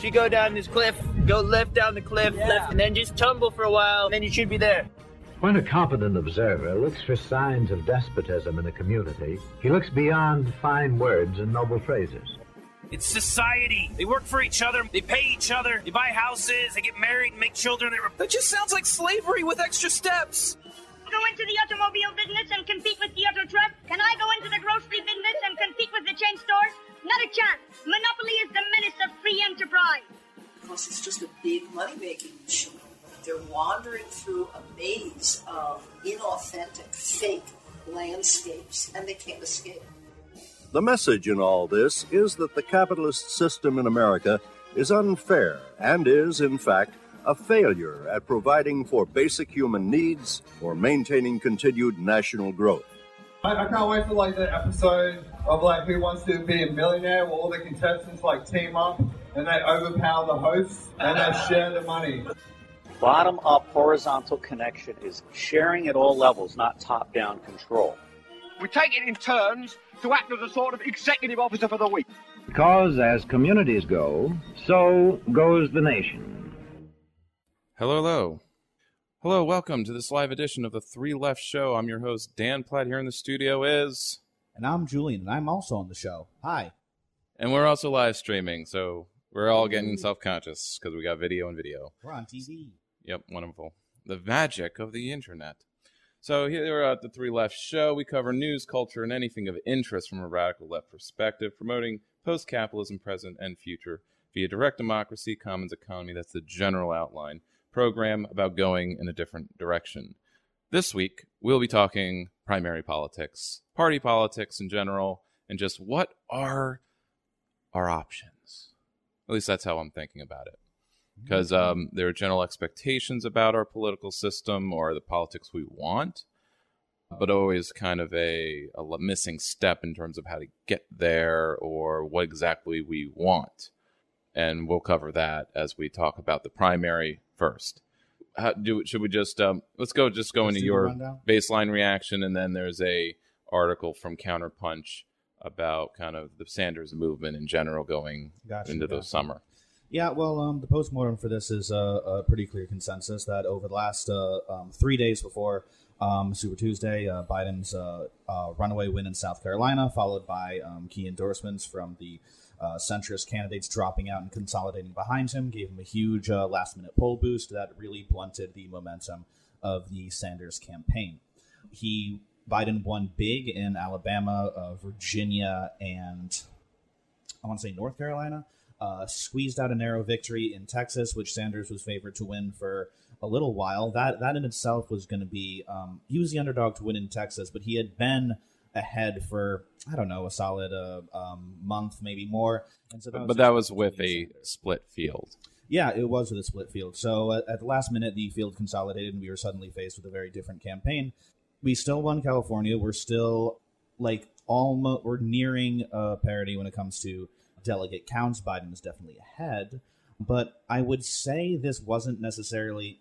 So you go down this cliff, go left down the cliff, left, and then just tumble for a while, and then you should be there. When a competent observer looks for signs of despotism in a community, he looks beyond fine words and noble phrases. It's society. They work for each other. They pay each other. They buy houses. They get married and make children. That just sounds like slavery with extra steps. Go into the automobile business and compete with the auto truck? Can I go into the grocery business and compete with the chain stores? Not a chance. Monopoly is the menace of free enterprise. Because it's just a big money-making machine. They're wandering through a maze of inauthentic, fake landscapes, and they can't escape. The message in all this is that the capitalist system in America is unfair and is, in fact, a failure at providing for basic human needs or maintaining continued national growth. I can't wait for the episode of Who Wants to Be a Millionaire, where all the contestants team up and they overpower the hosts and they share the money. Bottom-up horizontal connection is sharing at all levels, not top-down control. We take it in turns to act as a sort of executive officer for the week. Because as communities go, so goes the nation. Hello. Hello, welcome to this live edition of the Three Left Show. I'm your host, Dan Platt. Here in the studio is... And I'm Julian, and I'm also on the show. Hi. And we're also live streaming, so we're all getting self-conscious because we got video and video. We're on TV. Yep, wonderful. The magic of the internet. So here at the Three Left Show, we cover news, culture, and anything of interest from a radical left perspective, promoting post-capitalism, present and future, via direct democracy, commons economy. That's the general outline. Program about going in a different direction. This week, we'll be talking primary politics, party politics in general, and just what are our options. At least that's how I'm thinking about it. Because there are general expectations about our political system or the politics we want, but always kind of a missing step in terms of how to get there or what exactly we want. And we'll cover that as we talk about the primary first. Should we just let's go into your baseline reaction, and then there's a article from Counterpunch about kind of the Sanders movement in general going into the summer. Yeah, well, the postmortem for this is a pretty clear consensus that over the last 3 days before Super Tuesday, Biden's runaway win in South Carolina, followed by key endorsements from the centrist candidates dropping out and consolidating behind him, gave him a huge last-minute poll boost that really blunted the momentum of the Sanders campaign. Biden won big in Alabama, Virginia, and I want to say North Carolina. Squeezed out a narrow victory in Texas, which Sanders was favored to win for a little while. That in itself was going to be he was the underdog to win in Texas, but he had been ahead for, I don't know, a solid month, maybe more. And so that was with a split field. Yeah, it was with a split field. So at the last minute, the field consolidated, and we were suddenly faced with a very different campaign. We still won California. We're still we're nearing parity when it comes to delegate counts. Biden is definitely ahead. But I would say this wasn't necessarily,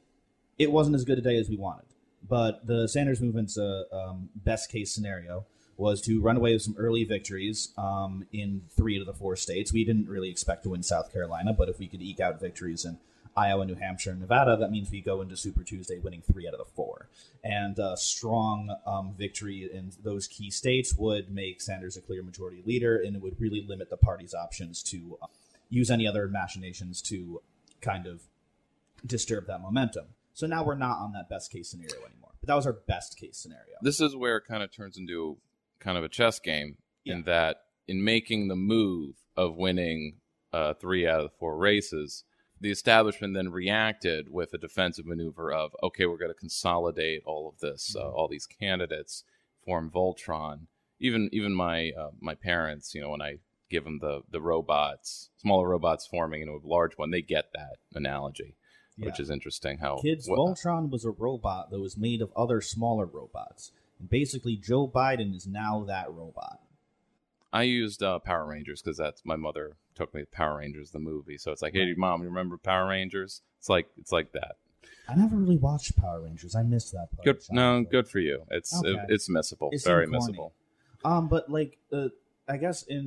it wasn't as good a day as we wanted. But the Sanders movement's best case scenario was to run away with some early victories in 3 of the 4 states. We didn't really expect to win South Carolina, but if we could eke out victories in Iowa, New Hampshire, and Nevada, that means we go into Super Tuesday winning 3 out of the 4. And a strong victory in those key states would make Sanders a clear majority leader, and it would really limit the party's options to use any other machinations to kind of disturb that momentum. So now we're not on that best case scenario anymore. But that was our best case scenario. This is where it kind of turns into kind of a chess game in that in making the move of winning 3 out of the 4 races, the establishment then reacted with a defensive maneuver of, okay, we're going to consolidate all of this, all these candidates, form Voltron. Even my parents, when I give them the robots, smaller robots forming into a large one, they get that analogy. Yeah. Which is interesting how... Voltron was a robot that was made of other smaller robots. And basically, Joe Biden is now that robot. I used Power Rangers because my mother took me to Power Rangers, the movie. So it's like, hey, Mom, you remember Power Rangers? It's like that. I never really watched Power Rangers. I missed that part. Good for you. It's missable. Very missable. But I guess in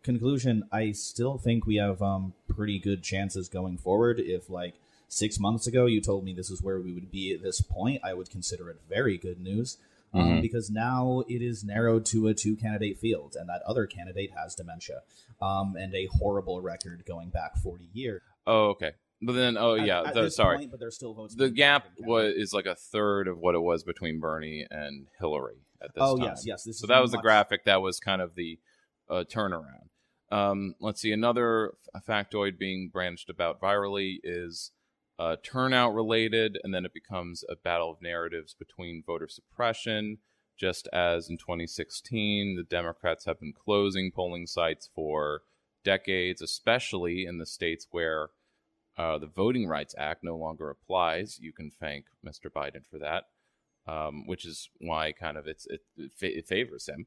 conclusion, I still think we have pretty good chances going forward. If, like, 6 months ago you told me this is where we would be at this point, I would consider it very good news. Because now it is narrowed to a 2-candidate field, and that other candidate has dementia and a horrible record going back 40 years. Oh, okay. But then, sorry. Point, but there's still votes. The gap is like a third of what it was between Bernie and Hillary at this time. Yes. So that was the graphic that was kind of the turnaround. Let's see. Another factoid being branched about virally is turnout related, and then it becomes a battle of narratives between voter suppression, just as in 2016, the Democrats have been closing polling sites for decades, especially in the states where the Voting Rights Act no longer applies. You can thank Mr. Biden for that, which is why kind of it favors him.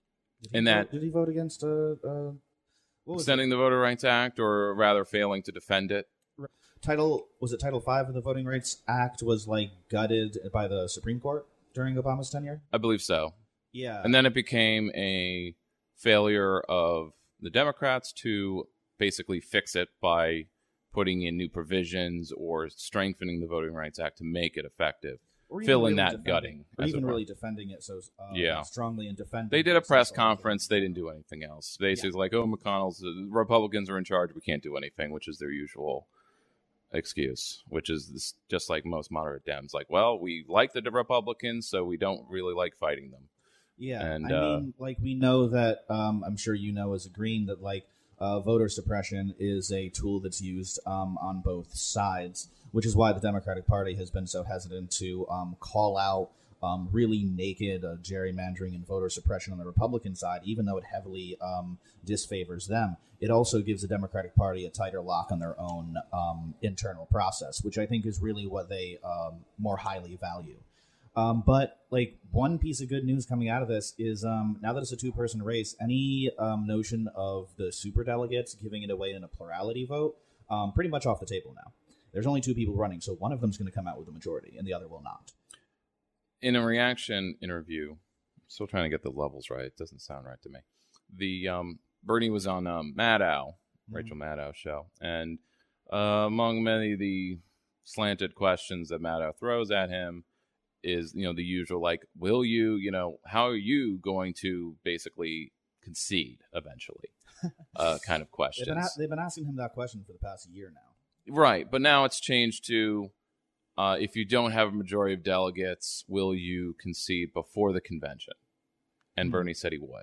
Did he vote against extending the Voting Rights Act, or rather failing to defend it? Title 5 of the Voting Rights Act was like gutted by the Supreme Court during Obama's tenure? I believe so. Yeah. And then it became a failure of the Democrats to basically fix it by putting in new provisions or strengthening the Voting Rights Act to make it effective. Fill in that gutting. Or even really defending it so strongly and defending. They did a press conference. They didn't do anything else. Basically, like, McConnell's, the Republicans are in charge. We can't do anything, which is their usual excuse, which is just like most moderate Dems. Like, well, we like the Republicans, so we don't really like fighting them. Yeah, and, I mean, like, we know that, I'm sure you know as a Green, that, like, voter suppression is a tool that's used on both sides, which is why the Democratic Party has been so hesitant to call out really naked gerrymandering and voter suppression on the Republican side, even though it heavily disfavors them. It also gives the Democratic Party a tighter lock on their own internal process, which I think is really what they more highly value. But, like, one piece of good news coming out of this is now that it's a two-person race, any notion of the superdelegates giving it away in a plurality vote, pretty much off the table now. There's only 2 people running, so one of them is going to come out with the majority, and the other will not. In a reaction interview, I'm still trying to get the levels right. It doesn't sound right to me. The Bernie was on Maddow, Rachel Maddow show, and among many of the slanted questions that Maddow throws at him is, the usual, like, will you, how are you going to basically concede eventually? Kind of questions. They've been asking him that question for the past year now. Right, but now it's changed to, if you don't have a majority of delegates, will you concede before the convention? And Bernie said he would.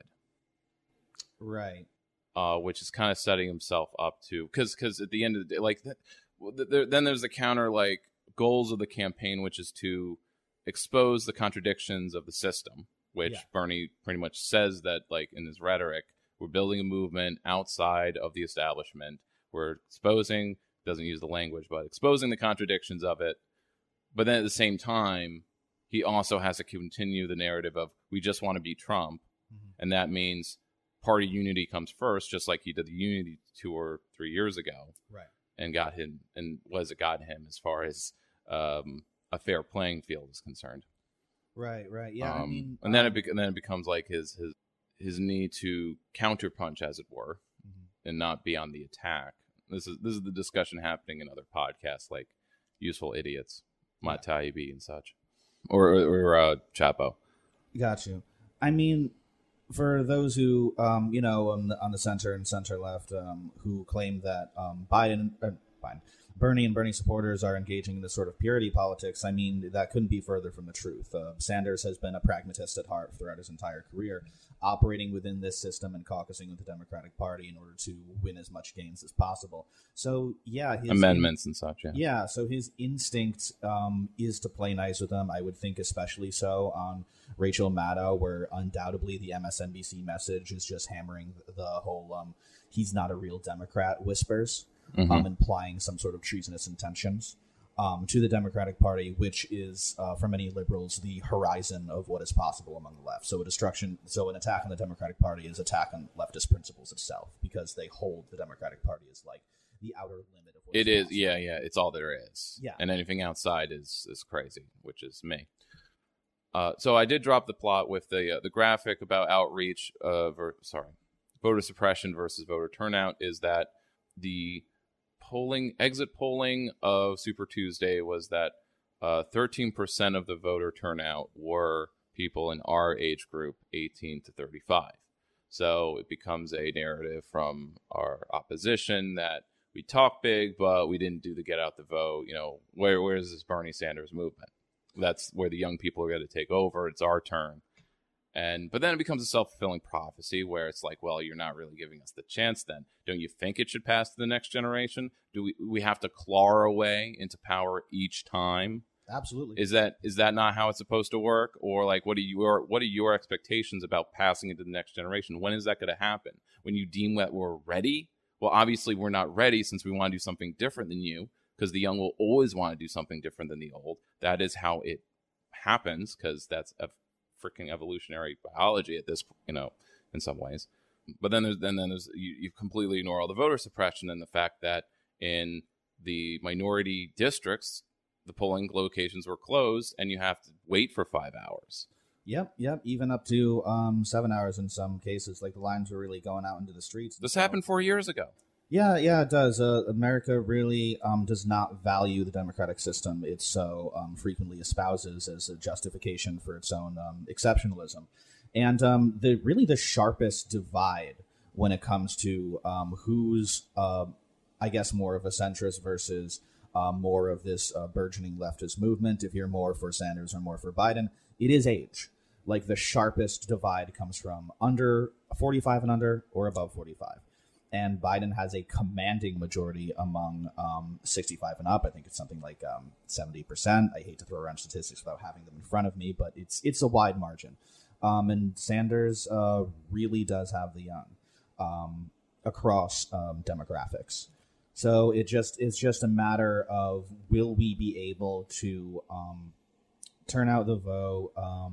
Right. Which is kind of setting himself up to, because at the end of the day, like, then there's the counter, like, goals of the campaign, which is to expose the contradictions of the system, which Bernie pretty much says that, like, in his rhetoric, we're building a movement outside of the establishment. We're exposing, doesn't use the language, but exposing the contradictions of it. But then at the same time, he also has to continue the narrative of, we just want to beat Trump. And that means party unity comes first, just like he did the unity 2 or 3 years ago. Right. And got him as far as a fair playing field is concerned. Right. Yeah. I mean, and then it becomes like his need to counterpunch, as it were, and not be on the attack. This is the discussion happening in other podcasts like Useful Idiots, Matt Taibbi and such, or Chapo. Got you. I mean, for those who on the center and center left who claim that Bernie and Bernie supporters are engaging in this sort of purity politics, I mean, that couldn't be further from the truth. Sanders has been a pragmatist at heart throughout his entire career, operating within this system and caucusing with the Democratic Party in order to win as much gains as possible. So, yeah. Amendments and such, yeah. Yeah, so his instinct is to play nice with them. I would think especially so on Rachel Maddow, where undoubtedly the MSNBC message is just hammering the whole he's not a real Democrat whispers. Implying some sort of treasonous intentions to the Democratic Party, which is, for many liberals, the horizon of what is possible among the left. So an attack on the Democratic Party is attack on leftist principles itself, because they hold the Democratic Party as like the outer limit of what it is. Yeah. It's all there is. Yeah. And anything outside is crazy, which is me. So I did drop the plot with the graphic about outreach voter suppression versus voter turnout is that the exit polling of Super Tuesday was that 13% of the voter turnout were people in our age group, 18 to 35. So it becomes a narrative from our opposition that we talk big, but we didn't do the get out the vote. Where's this Bernie Sanders movement? That's where the young people are going to take over. It's our turn. But then it becomes a self-fulfilling prophecy where it's like, well, you're not really giving us the chance then. Don't you think it should pass to the next generation? Do we have to claw our way into power each time? Absolutely. Is that not how it's supposed to work? Or like, what are your expectations about passing it to the next generation? When is that going to happen? When you deem that we're ready? Well, obviously we're not ready since we want to do something different than you, because the young will always want to do something different than the old. That is how it happens, because that's a freaking evolutionary biology at this, in some ways. But then there's you completely ignore all the voter suppression and the fact that in the minority districts, the polling locations were closed and you have to wait for 5 hours. Yep. Even up to 7 hours in some cases. Like the lines were really going out into the streets. This happened 4 years ago. Yeah, it does. America really does not value the democratic system it so frequently espouses as a justification for its own exceptionalism. And the sharpest divide when it comes to who's, I guess, more of a centrist versus more of this burgeoning leftist movement, if you're more for Sanders or more for Biden, it is age. Like the sharpest divide comes from under 45 and under or above 45. And Biden has a commanding majority among 65 and up. I think it's something like 70%. I hate to throw around statistics without having them in front of me, but it's a wide margin. And Sanders really does have the young across demographics. So it's just a matter of, will we be able to turn out the vote,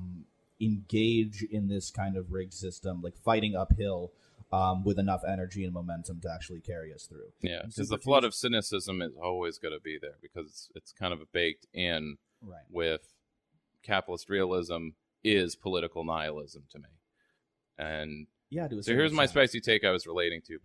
engage in this kind of rigged system, like fighting uphill, with enough energy and momentum to actually carry us through. Yeah, because the flood of cynicism is always going to be there, because it's kind of baked in with capitalist realism is political nihilism to me. And yeah, so here's my spicy take I was relating to.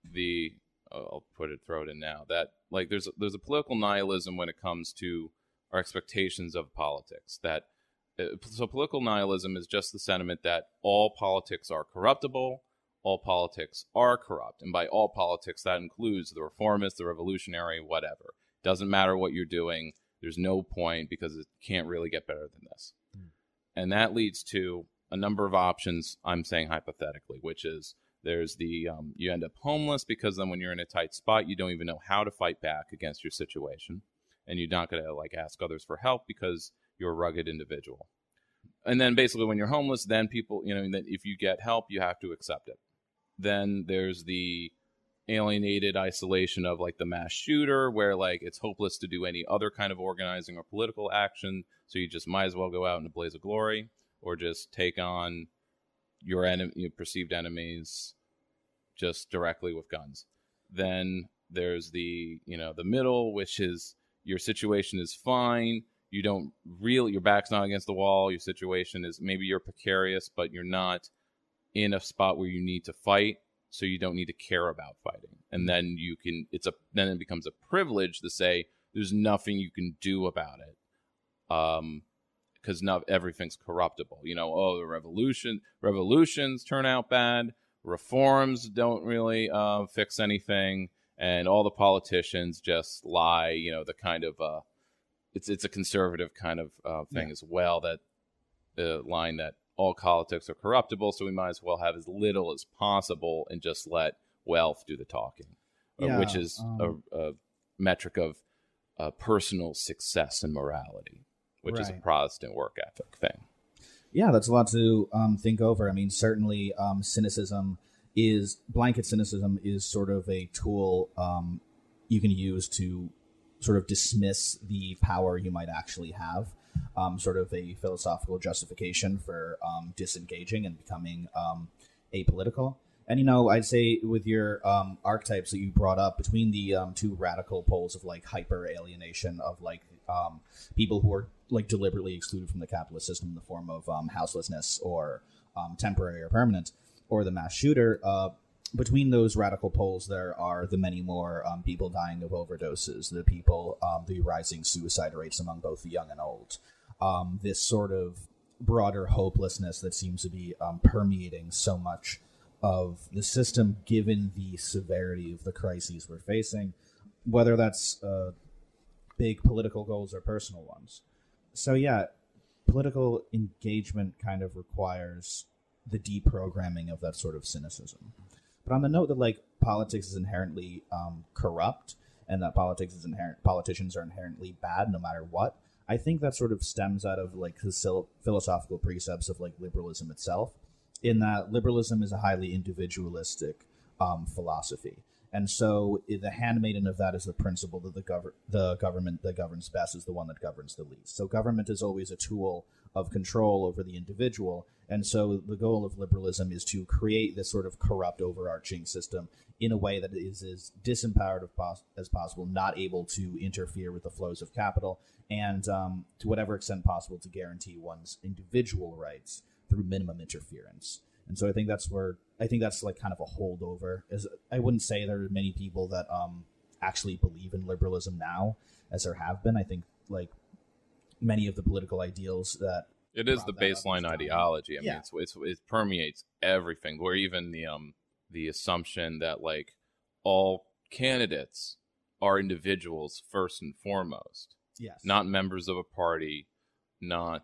I'll throw it in now, that like there's a political nihilism when it comes to our expectations of politics. So political nihilism is just the sentiment that all politics are corruptible, all politics are corrupt. And by all politics, that includes the reformist, the revolutionary, whatever. Doesn't matter what you're doing. There's no point, because it can't really get better than this. And that leads to a number of options, I'm saying hypothetically, which is there's you end up homeless, because then when you're in a tight spot, you don't even know how to fight back against your situation. And you're not going to ask others for help because you're a rugged individual. And then basically when you're homeless, then people, that if you get help, you have to accept it. Then there's the alienated isolation of the mass shooter, where it's hopeless to do any other kind of organizing or political action. So you just might as well go out in a blaze of glory, or just take on your perceived enemies just directly with guns. Then there's the middle, which is your situation is fine. Your back's not against the wall. Your situation is, maybe you're precarious, but you're not in a spot where you need to fight, so you don't need to care about fighting. And then then it becomes a privilege to say there's nothing you can do about it, because not everything's corruptible. The revolutions turn out bad, reforms don't really fix anything, and all the politicians just lie. The kind of it's a conservative kind of thing as well, that the line that all politics are corruptible, so we might as well have as little as possible and just let wealth do the talking, which is a metric of personal success and morality, which is a Protestant work ethic thing. Yeah, that's a lot to think over. I mean, certainly blanket cynicism is sort of a tool you can use to sort of dismiss the power you might actually have. Sort of a philosophical justification for disengaging and becoming apolitical. And, I'd say with your archetypes that you brought up, between the two radical poles of hyper alienation of people who are deliberately excluded from the capitalist system in the form of houselessness or temporary or permanent, or the mass shooter, between those radical poles, there are the many more people dying of overdoses, the people, the rising suicide rates among both the young and old, this sort of broader hopelessness that seems to be permeating so much of the system, given the severity of the crises we're facing, whether that's big political goals or personal ones. So yeah, political engagement kind of requires the deprogramming of that sort of cynicism. But on the note that like politics is inherently corrupt and that politicians are inherently bad no matter what, I think that sort of stems out of like the philosophical precepts of like liberalism itself, in that liberalism is a highly individualistic philosophy. And so the handmaiden of that is the principle that the government that governs best is the one that governs the least. So government is always a tool of control over the individual. And so the goal of liberalism is to create this sort of corrupt overarching system in a way that is as disempowered as possible, not able to interfere with the flows of capital, and to whatever extent possible to guarantee one's individual rights through minimum interference. And so I think that's like kind of a holdover. As I wouldn't say there are many people that actually believe in liberalism now, as there have been. I think like many of the political ideals that it is the baseline ideology. I mean, Yeah. it permeates everything. Where even the assumption that like all candidates are individuals first and foremost, Yes. not members of a party. Not,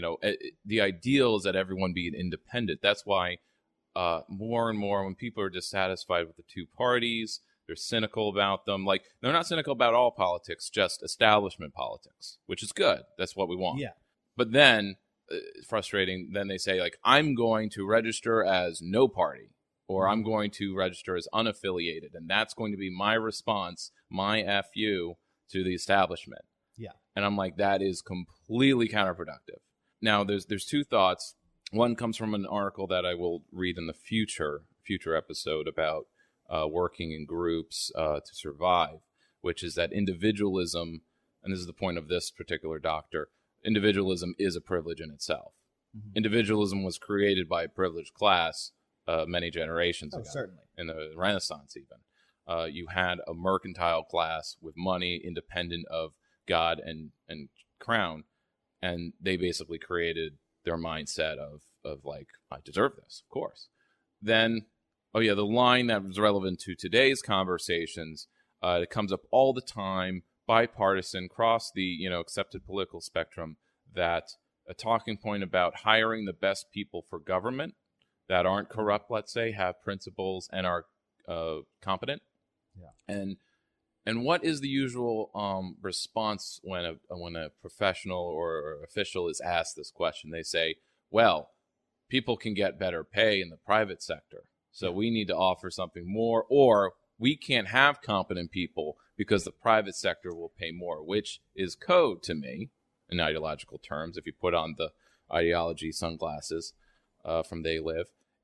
the ideal is that everyone be independent. That's why more and more when people are dissatisfied with the two parties, they're cynical about them. Like, they're not cynical about all politics, just establishment politics, which is good. That's what we want. Yeah. But then, frustrating, then they say, like, I'm going to register as no party, or I'm going to register as unaffiliated, and that's going to be my response, my FU to the establishment. Yeah. And I'm like, that is completely counterproductive. Now, there's two thoughts. One comes from an article that I will read in the future episode about working in groups to survive, which is that individualism, and this is the point of this particular doctor, individualism is a privilege in itself. Mm-hmm. Individualism was created by a privileged class many generations ago. Certainly. In the Renaissance even. You had a mercantile class with money independent of God and crown, and they basically created their mindset of like, I deserve this, of course. Then, the line that was relevant to today's conversations, it comes up all the time, bipartisan, cross the accepted political spectrum, that a talking point about hiring the best people for government that aren't corrupt, let's say, have principles and are competent. Yeah. And what is the usual response when a professional or official is asked this question? They say, well, people can get better pay in the private sector, so we need to offer something more, or we can't have competent people because the private sector will pay more, which is code to me in ideological terms. If you put on the ideology sunglasses from They Live,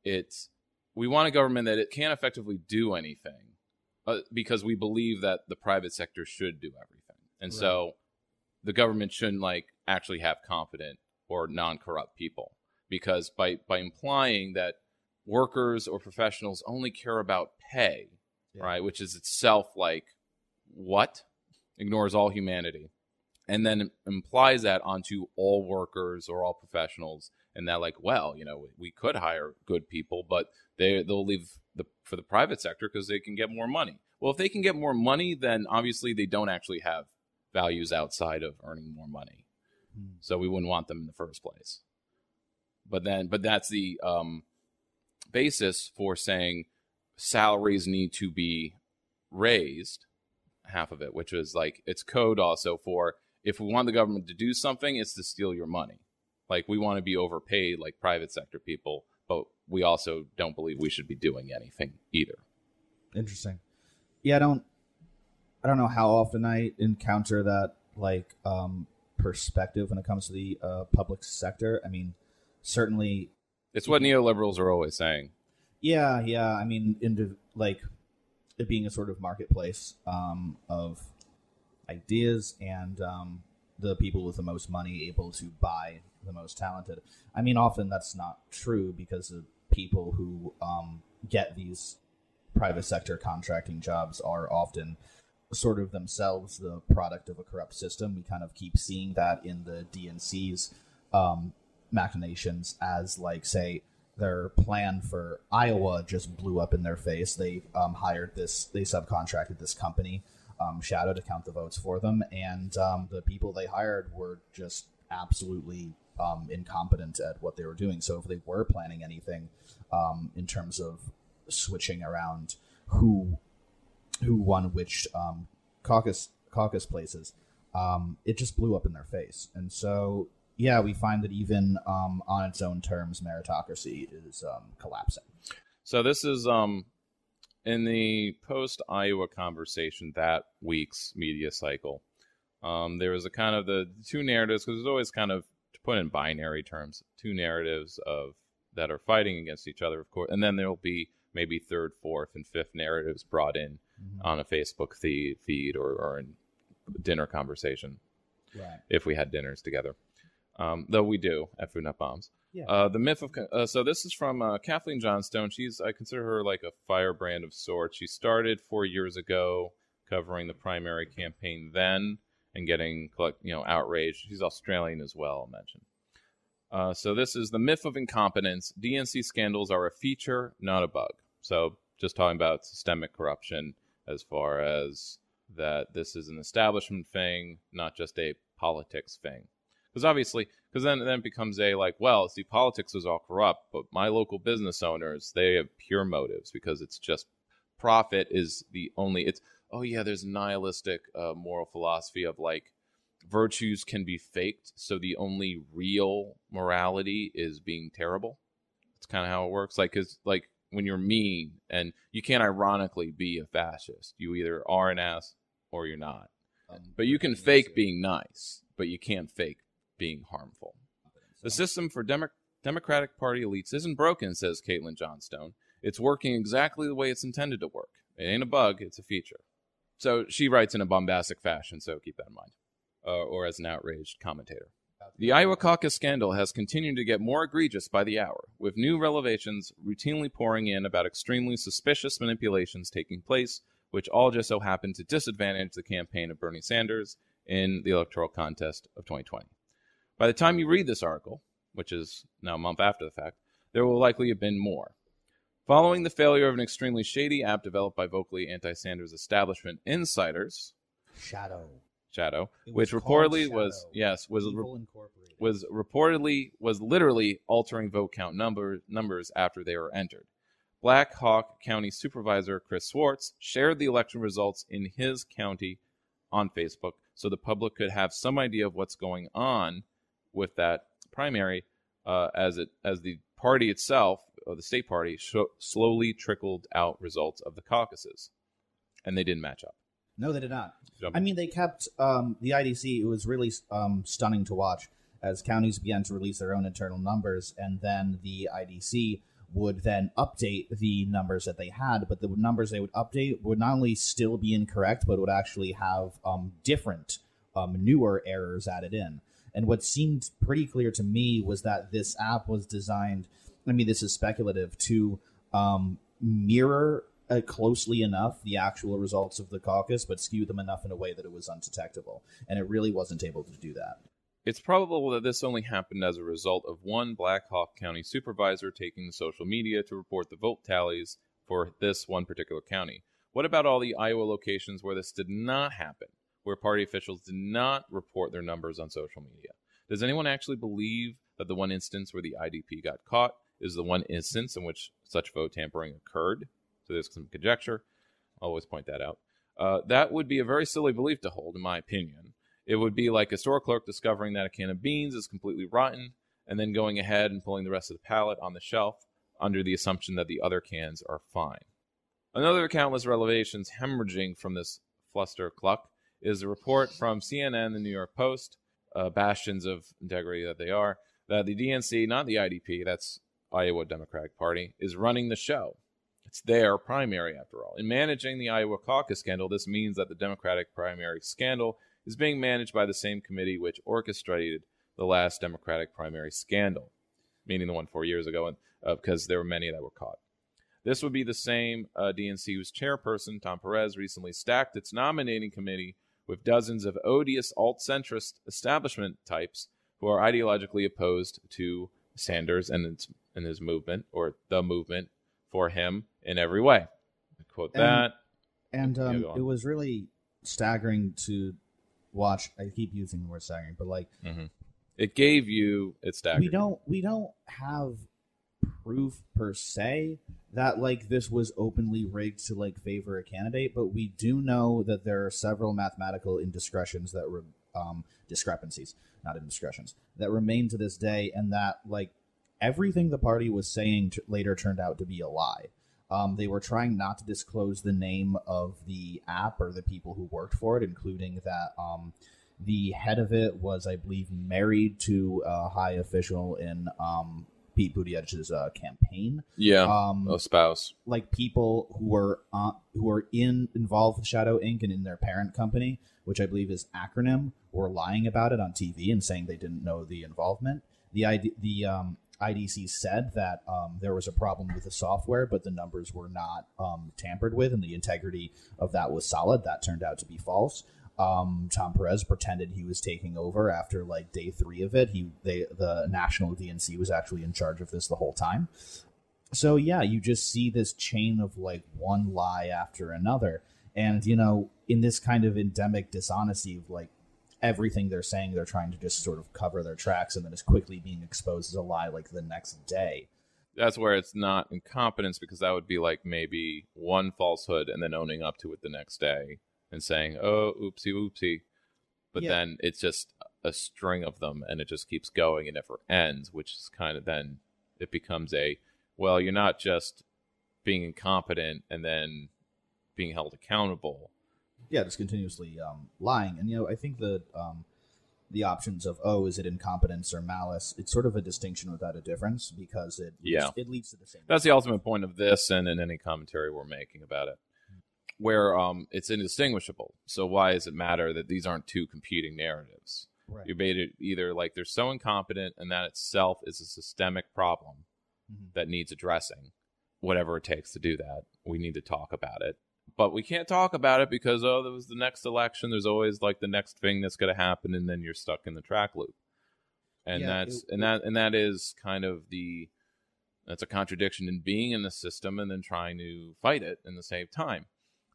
we want a government that it can't effectively do anything. Because we believe that the private sector should do everything. And so the government shouldn't actually have competent or non-corrupt people. Because by implying that workers or professionals only care about pay, right, which is itself what? Ignores all humanity. And then implies that onto all workers or all professionals. And that we could hire good people, but they'll leave for the private sector because they can get more money. Well, if they can get more money, then obviously they don't actually have values outside of earning more money. So we wouldn't want them in the first place. But that's the basis for saying salaries need to be raised, half of it, which is it's code also for if we want the government to do something, it's to steal your money. We want to be overpaid like private sector people, but we also don't believe we should be doing anything either. Interesting. Yeah, I don't know how often I encounter that perspective when it comes to the public sector. I mean, certainly it's what neoliberals are always saying. Yeah. I mean, it being a sort of marketplace of ideas and the people with the most money able to buy the most talented. I mean, often that's not true because the people who get these private sector contracting jobs are often sort of themselves the product of a corrupt system. We kind of keep seeing that in the DNC's machinations, as like, say, their plan for Iowa just blew up in their face. They subcontracted this company, Shadow, to count the votes for them, and the people they hired were just absolutely incompetent at what they were doing. So if they were planning anything in terms of switching around who won which caucus places, it just blew up in their face. And so, yeah, we find that even on its own terms, meritocracy is collapsing. So this is in the post-Iowa conversation, that week's media cycle. There was a kind of the two narratives, because there's always kind of, to put in binary terms, two narratives that are fighting against each other, of course, and then there'll be maybe third, fourth, and fifth narratives brought in on a Facebook feed or in dinner conversation, right? If we had dinners together, though we do at Food Not Bombs. Yeah. The myth of so this is from Kathleen Johnstone. I consider her like a firebrand of sorts. She started 4 years ago covering the primary campaign then and getting outraged. She's Australian as well, I'll mention. So this is the myth of incompetence. DNC scandals are a feature, not a bug. So just talking about systemic corruption, as far as that this is an establishment thing, not just a politics thing. Because then it becomes see, politics is all corrupt, but my local business owners, they have pure motives, because it's just profit is the only, there's a nihilistic moral philosophy of virtues can be faked, so the only real morality is being terrible. It's kind of how it works. Because when you're mean, and you can't ironically be a fascist. You either are an ass or you're not. But you can fake being nice, but you can't fake being harmful. The system for Democratic Party elites isn't broken, says Caitlin Johnstone. It's working exactly the way it's intended to work. It ain't a bug, it's a feature. So she writes in a bombastic fashion, so keep that in mind. Or as an outraged commentator. The Iowa caucus scandal has continued to get more egregious by the hour, with new revelations routinely pouring in about extremely suspicious manipulations taking place, which all just so happen to disadvantage the campaign of Bernie Sanders in the electoral contest of 2020. By the time you read this article, which is now a month after the fact, there will likely have been more. Following the failure of an extremely shady app developed by vocally anti-Sanders establishment insiders, Shadow, which reportedly was literally altering vote count numbers after they were entered. Black Hawk County Supervisor Chris Swartz shared the election results in his county on Facebook, so the public could have some idea of what's going on with that primary, as the party itself, or the state party, slowly trickled out results of the caucuses, and they didn't match up. No, they did not. I mean, they kept the IDC. It was really stunning to watch as counties began to release their own internal numbers, and then the IDC would then update the numbers that they had, but the numbers they would update would not only still be incorrect, but would actually have different, newer errors added in. And what seemed pretty clear to me was that this app was designed, this is speculative, to mirror closely enough the actual results of the caucus, but skew them enough in a way that it was undetectable. And it really wasn't able to do that. It's probable that this only happened as a result of one Black Hawk County supervisor taking to social media to report the vote tallies for this one particular county. What about all the Iowa locations where this did not happen, where party officials did not report their numbers on social media? Does anyone actually believe that the one instance where the IDP got caught is the one instance in which such vote tampering occurred? So there's some conjecture. I'll always point that out. That would be a very silly belief to hold, in my opinion. It would be like a store clerk discovering that a can of beans is completely rotten and then going ahead and pulling the rest of the pallet on the shelf under the assumption that the other cans are fine. Another countless revelations hemorrhaging from this fluster cluck is a report from CNN, the New York Post, bastions of integrity that they are, that the DNC, not the IDP, that's Iowa Democratic Party, is running the show. It's their primary, after all. In managing the Iowa caucus scandal, this means that the Democratic primary scandal is being managed by the same committee which orchestrated the last Democratic primary scandal, meaning the one 4 years ago, because there were many that were caught. This would be the same DNC whose chairperson, Tom Perez, recently stacked its nominating committee with dozens of odious alt-centrist establishment types who are ideologically opposed to Sanders and his movement, or the movement for him in every way. I quote that. And it was really staggering to watch. I keep using the word staggering, but like it gave you it's staggering. We don't have proof per se that like this was openly rigged to like favor a candidate, but we do know that there are several mathematical indiscretions that were discrepancies, not indiscretions, that remain to this day, and that like everything the party was saying later turned out to be a lie. They were trying not to disclose the name of the app or the people who worked for it, including that the head of it was, I believe, married to a high official in Pete Buttigieg's campaign. Yeah, a spouse. Like people who were involved with Shadow Inc. and in their parent company, which I believe is Acronym, were lying about it on TV and saying they didn't know the involvement. The IDC said that there was a problem with the software, but the numbers were not tampered with, and the integrity of that was solid. That turned out to be false. Tom Perez pretended he was taking over after like day 3 of it. The national DNC was actually in charge of this the whole time. So yeah, you just see this chain of like one lie after another. And, you know, in this kind of endemic dishonesty of like everything they're saying, they're trying to just sort of cover their tracks and then is quickly being exposed as a lie like the next day. That's where it's not incompetence, because that would be like maybe one falsehood and then owning up to it the next day and saying, oh, oopsie. But then it's just a string of them and it just keeps going and never ends, which is kind of then it becomes well, you're not just being incompetent and then being held accountable. Yeah, just continuously lying. And, you know, I think that the options of, is it incompetence or malice, it's sort of a distinction without a difference because it leads to the same. That's the ultimate point of this and in any commentary we're making about it, where it's indistinguishable. So why does it matter that these aren't two competing narratives? Right. You made it either like they're so incompetent and that itself is a systemic problem that needs addressing. Whatever it takes to do that, we need to talk about it. But we can't talk about it because, there was the next election. There's always like the next thing that's going to happen, and then you're stuck in the track loop. And that is kind of that's a contradiction in being in the system and then trying to fight it in the same time.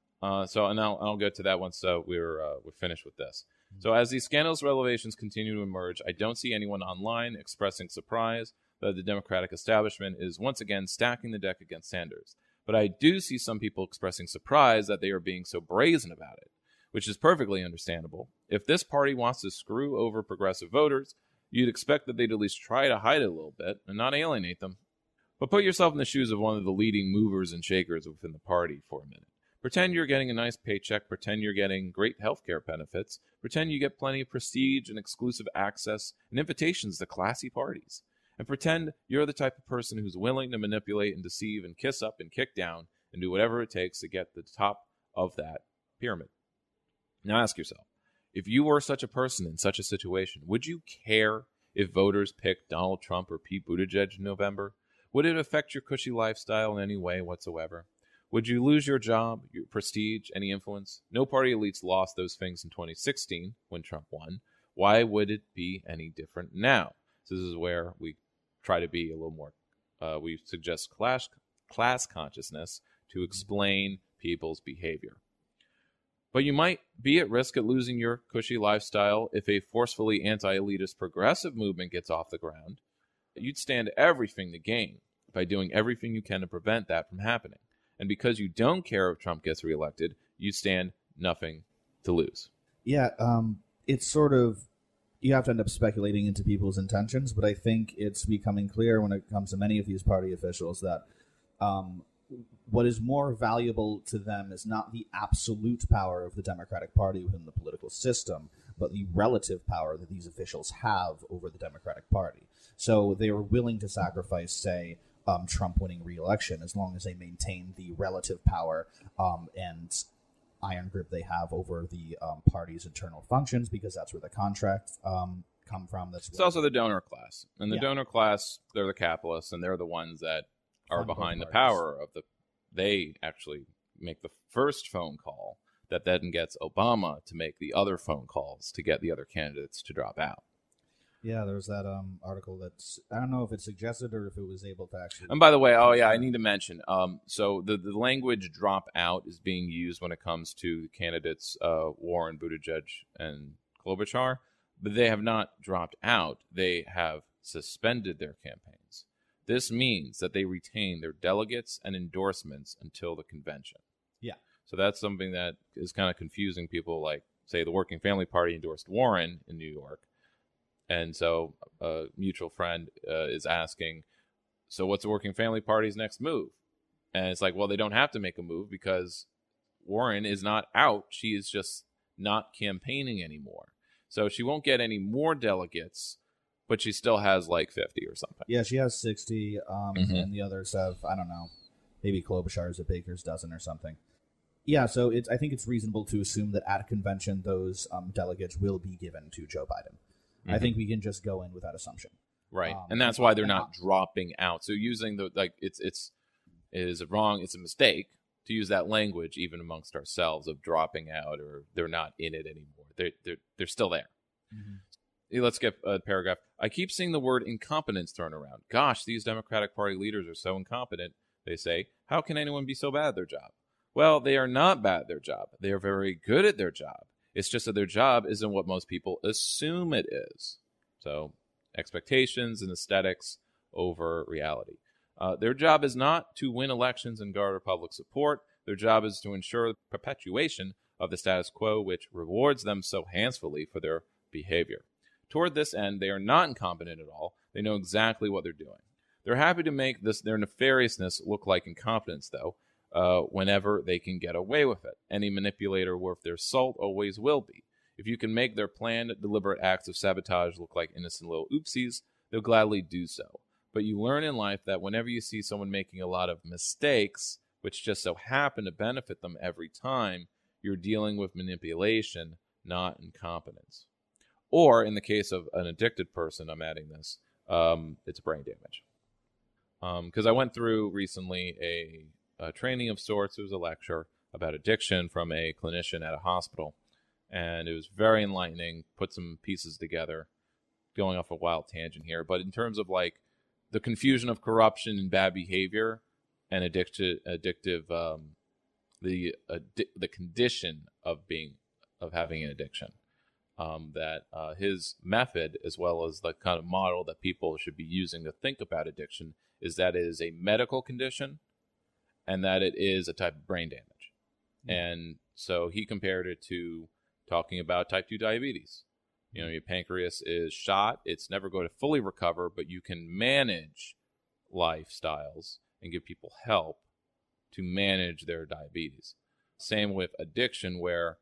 And I'll get to that once we're finished with this. So as these scandalous revelations continue to emerge, I don't see anyone online expressing surprise that the Democratic establishment is once again stacking the deck against Sanders. But I do see some people expressing surprise that they are being so brazen about it, which is perfectly understandable. If this party wants to screw over progressive voters, you'd expect that they'd at least try to hide it a little bit and not alienate them. But put yourself in the shoes of one of the leading movers and shakers within the party for a minute. Pretend you're getting a nice paycheck, pretend you're getting great healthcare benefits, pretend you get plenty of prestige and exclusive access and invitations to classy parties. And pretend you're the type of person who's willing to manipulate and deceive and kiss up and kick down and do whatever it takes to get to the top of that pyramid. Now ask yourself, if you were such a person in such a situation, would you care if voters picked Donald Trump or Pete Buttigieg in November? Would it affect your cushy lifestyle in any way whatsoever? Would you lose your job, your prestige, any influence? No party elites lost those things in 2016 when Trump won. Why would it be any different now? So this is where we try to be a little more, we suggest class consciousness to explain people's behavior. But you might be at risk of losing your cushy lifestyle if a forcefully anti-elitist progressive movement gets off the ground. You'd stand everything to gain by doing everything you can to prevent that from happening. And because you don't care if Trump gets reelected, you stand nothing to lose. Yeah, it's sort of, you have to end up speculating into people's intentions, but I think it's becoming clear when it comes to many of these party officials that what is more valuable to them is not the absolute power of the Democratic Party within the political system, but the relative power that these officials have over the Democratic Party. So they are willing to sacrifice, say, Trump winning re-election as long as they maintain the relative power and iron grip they have over the party's internal functions, because that's where the contracts come from. It's also the donor class. And the donor class, they're the capitalists, and they're the ones that are behind the power of they actually make the first phone call that then gets Obama to make the other phone calls to get the other candidates to drop out. Yeah, there was that article that's, I don't know if it suggested or if it was able to actually. And by the way, I need to mention, so the language drop out is being used when it comes to candidates Warren, Buttigieg, and Klobuchar, but they have not dropped out. They have suspended their campaigns. This means that they retain their delegates and endorsements until the convention. Yeah. So that's something that is kind of confusing people, like, say, the Working Family Party endorsed Warren in New York. And so a mutual friend is asking, so what's the Working Family Party's next move? And it's like, well, they don't have to make a move because Warren is not out. She is just not campaigning anymore. So she won't get any more delegates, but she still has like 50 or something. Yeah, she has 60, and the others have, I don't know, maybe Klobuchar's a baker's dozen or something. Yeah, so I think it's reasonable to assume that at a convention, those delegates will be given to Joe Biden. I think we can just go in with that assumption. Right. And that's why they're not dropping out. So using the, like, it is wrong. It's a mistake to use that language even amongst ourselves of dropping out or they're not in it anymore. They're still there. Let's get a paragraph. I keep seeing the word incompetence thrown around. Gosh, these Democratic Party leaders are so incompetent, they say. How can anyone be so bad at their job? Well, they are not bad at their job. They are very good at their job. It's just that their job isn't what most people assume it is. So, expectations and aesthetics over reality. Their job is not to win elections and garner public support. Their job is to ensure the perpetuation of the status quo, which rewards them so handsomely for their behavior. Toward this end, they are not incompetent at all. They know exactly what they're doing. They're happy to make their nefariousness look like incompetence, though, whenever they can get away with it. Any manipulator worth their salt always will be. If you can make their planned, deliberate acts of sabotage look like innocent little oopsies, they'll gladly do so. But you learn in life that whenever you see someone making a lot of mistakes, which just so happen to benefit them every time, you're dealing with manipulation, not incompetence. Or, in the case of an addicted person, I'm adding this, it's brain damage. Because I went through recently a training of sorts. It was a lecture about addiction from a clinician at a hospital. And it was very enlightening, put some pieces together, going off a wild tangent here. But in terms of like the confusion of corruption and bad behavior and addictive, the condition of having an addiction, that his method, as well as the kind of model that people should be using to think about addiction, is that it is a medical condition and that it is a type of brain damage. And so he compared it to talking about type 2 diabetes. You know, your pancreas is shot. It's never going to fully recover, but you can manage lifestyles and give people help to manage their diabetes. Same with addiction, where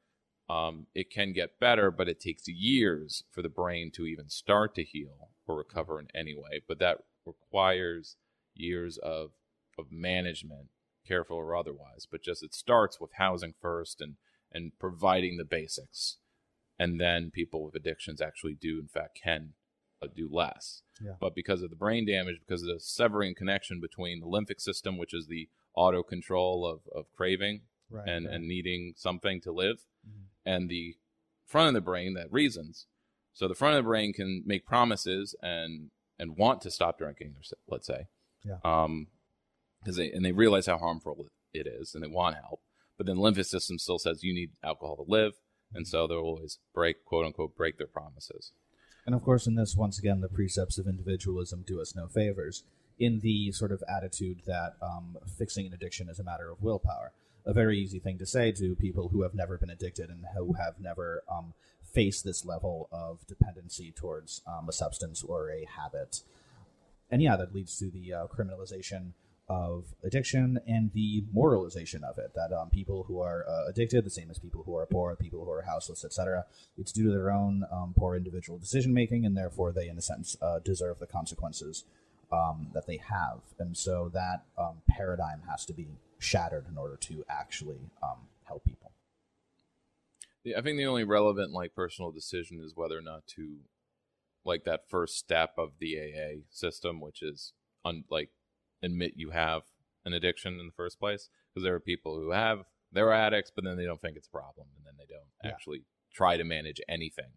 it can get better, but it takes years for the brain to even start to heal or recover in any way. But that requires years of management, careful or otherwise. But just it starts with housing first and providing the basics. And then people with addictions actually do, in fact, can do less. Yeah. But because of the brain damage, because of the severing connection between the lymphic system, which is the auto control of craving and needing something to live, and the front of the brain that reasons. So the front of the brain can make promises and want to stop drinking, let's say. Yeah. Because they realize how harmful it is and they want help. But then the lymphic system still says you need alcohol to live. And so they'll always quote unquote, break their promises. And of course, in this, once again, the precepts of individualism do us no favors in the sort of attitude that fixing an addiction is a matter of willpower. A very easy thing to say to people who have never been addicted and who have never faced this level of dependency towards a substance or a habit. And yeah, that leads to the criminalization of addiction and the moralization of it, that people who are addicted, the same as people who are poor, people who are houseless, etc., it's due to their own poor individual decision-making, and therefore they, in a sense, deserve the consequences that they have. And so that paradigm has to be shattered in order to actually help people. Yeah, I think the only relevant personal decision is whether or not to that first step of the AA system, which is admit you have an addiction in the first place, because there are people who they're addicts, but then they don't think it's a problem, and then they don't actually try to manage anything,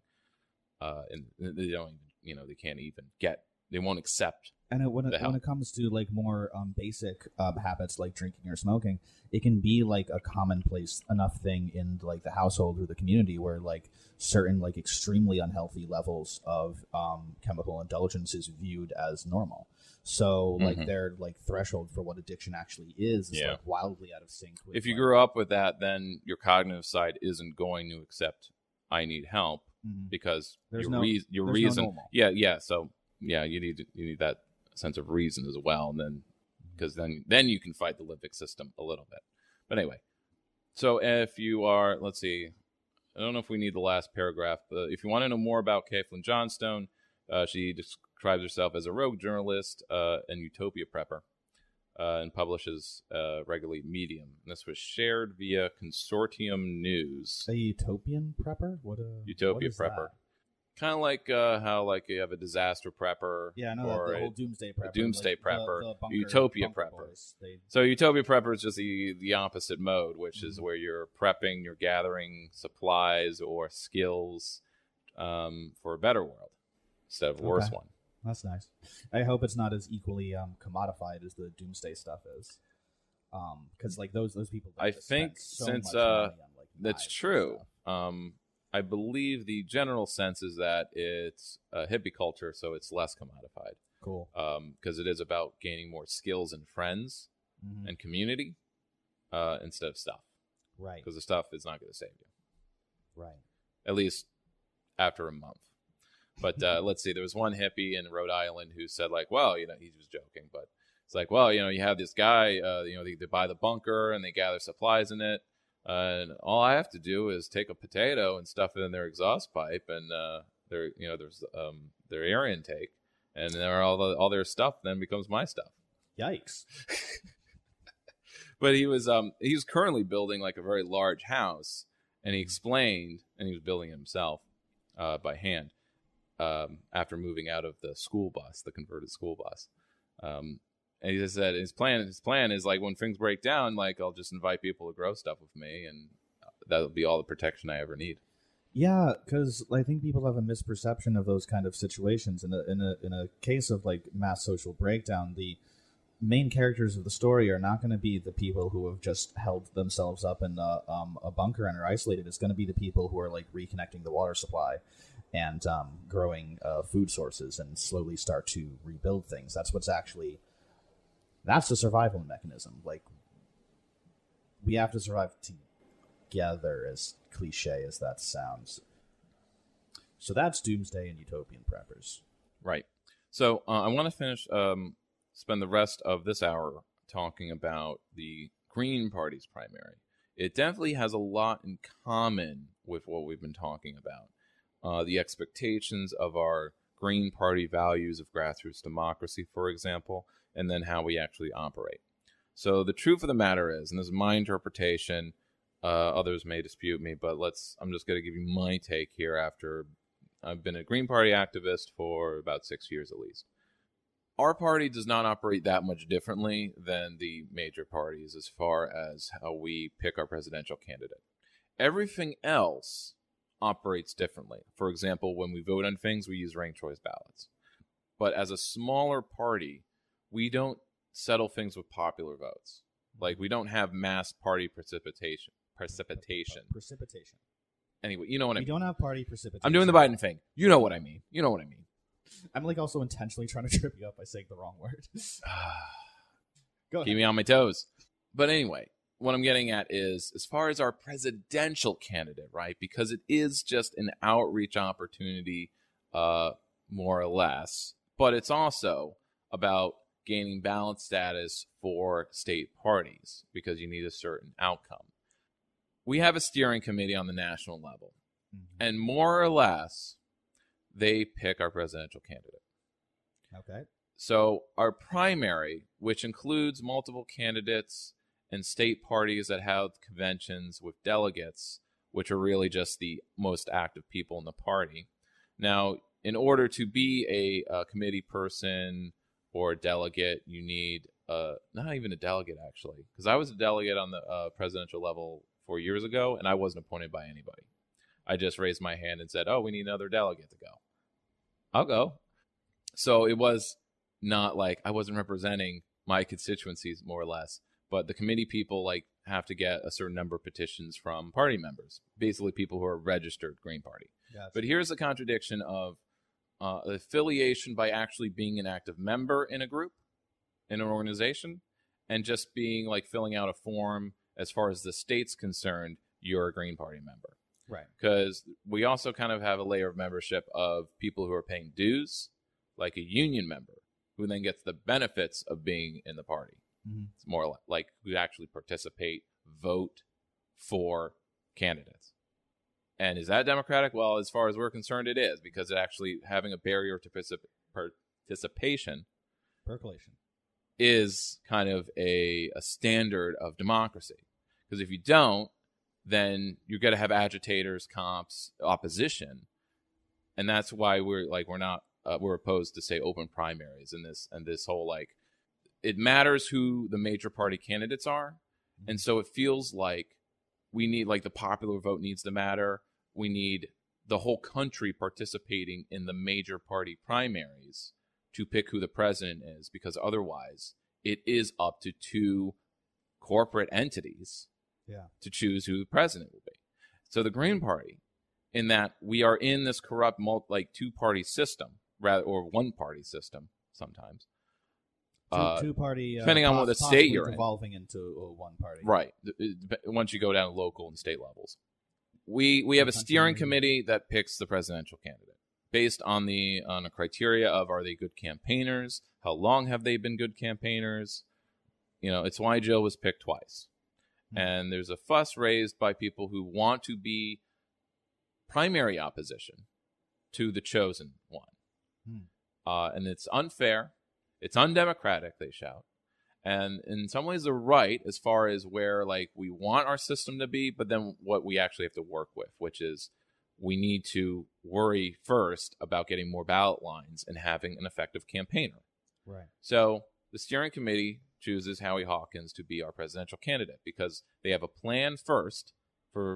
and they don't even, they can't even they won't accept. And when it comes to like more basic habits like drinking or smoking, it can be like a commonplace enough thing in like the household or the community where like certain like extremely unhealthy levels of chemical indulgence is viewed as normal. So like their like threshold for what addiction actually is like wildly out of sync with, if you grew up with that, then your cognitive side isn't going to accept I need help because your reason so you need that sense of reason as well, and then because then you can fight the limbic system a little bit. But anyway, so if you are, let's see, I don't know if we need the last paragraph, but if you want to know more about Caitlin Johnstone, she describes herself as a rogue journalist and utopia prepper, and publishes regularly Medium. And this was shared via Consortium News. A utopian prepper? Utopia prepper. Kind of like how like you have a disaster prepper, or the whole doomsday prepper, the bunker, utopia prepper. So utopia prepper is just the opposite mode, which is where you're prepping, you're gathering supplies or skills for a better world instead of a worse one. That's nice. I hope it's not as equally commodified as the doomsday stuff is, because like those people. I think since that's true. I believe the general sense is that it's a hippie culture, so it's less commodified. Cool. Because it is about gaining more skills and friends and community instead of stuff. Right. Because the stuff is not going to save you. Right. At least after a month. But let's see. There was one hippie in Rhode Island who said, like, well, he was joking, but it's like, well, you have this guy, they buy the bunker and they gather supplies in it. And all I have to do is take a potato and stuff it in their exhaust pipe, and there's their air intake, and all their stuff then becomes my stuff. Yikes! But he was currently building like a very large house, and he explained, and he was building it himself by hand after moving out of the school bus, the converted school bus. And he just said his plan is like when things break down, like I'll just invite people to grow stuff with me, and that'll be all the protection I ever need. Yeah, because I think people have a misperception of those kind of situations. In a case of like mass social breakdown, the main characters of the story are not going to be the people who have just held themselves up in a bunker and are isolated. It's going to be the people who are like reconnecting the water supply and growing food sources and slowly start to rebuild things. That's the survival mechanism. Like, we have to survive together, as cliche as that sounds. So that's Doomsday and Utopian Preppers. Right. So I want to finish, spend the rest of this hour talking about the Green Party's primary. It definitely has a lot in common with what we've been talking about. The expectations of our Green Party values of grassroots democracy, for example, and then how we actually operate. So the truth of the matter is, and this is my interpretation, others may dispute me, but I'm just going to give you my take here after I've been a Green Party activist for about 6 years at least. Our party does not operate that much differently than the major parties as far as how we pick our presidential candidate. Everything else operates differently. For example, when we vote on things, we use ranked choice ballots. But as a smaller party, we don't settle things with popular votes. Like, we don't have mass party precipitation. Anyway, you know what I mean. We don't have party precipitation. I'm doing the Biden thing. You know what I mean. I'm like also intentionally trying to trip you up by saying the wrong word. Go ahead. Keep me on my toes. But anyway, what I'm getting at is, as far as our presidential candidate, right? Because it is just an outreach opportunity, more or less. But it's also about gaining ballot status for state parties because you need a certain outcome. We have a steering committee on the national level, and more or less, they pick our presidential candidate. Okay. So our primary, which includes multiple candidates and state parties that have conventions with delegates, which are really just the most active people in the party. Now, in order to be a committee person or a delegate, you need not even a delegate actually, because I was a delegate on the presidential level 4 years ago, and I wasn't appointed by anybody. I just raised my hand and said, "Oh, we need another delegate to go." I'll go. So it was not like I wasn't representing my constituencies, more or less, but the committee people like have to get a certain number of petitions from party members, basically people who are registered Green Party. Gotcha. But here's the contradiction of affiliation by actually being an active member in a group, in an organization, and just being like filling out a form. As far as the state's concerned, you're a Green Party member. Right. Because we also kind of have a layer of membership of people who are paying dues, like a union member, who then gets the benefits of being in the party. Mm-hmm. It's more like who actually participate, vote for candidates. And is that democratic? Well, as far as we're concerned, it is, because it actually having a barrier to participation, percolation, is kind of a standard of democracy. Because if you don't, then you're going to have agitators, comps, opposition, and that's why we're opposed to, say, open primaries and this whole like it matters who the major party candidates are, and so it feels like we need like the popular vote needs to matter. We need the whole country participating in the major party primaries to pick who the president is, because otherwise it is up to two corporate entities to choose who the president will be. So the Green Party, in that we are in this corrupt two-party system, or one-party system sometimes. Two-party, depending on what the state you're in. Evolving into one party. Right, once you go down to local and state levels. We have a steering committee that picks the presidential candidate based on a criteria of, are they good campaigners? How long have they been good campaigners? It's why Joe was picked twice. And there's a fuss raised by people who want to be primary opposition to the chosen one. And it's unfair. It's undemocratic, they shout. And in some ways they're right as far as where we want our system to be, but then what we actually have to work with, which is we need to worry first about getting more ballot lines and having an effective campaigner. Right. So the steering committee chooses Howie Hawkins to be our presidential candidate because they have a plan first for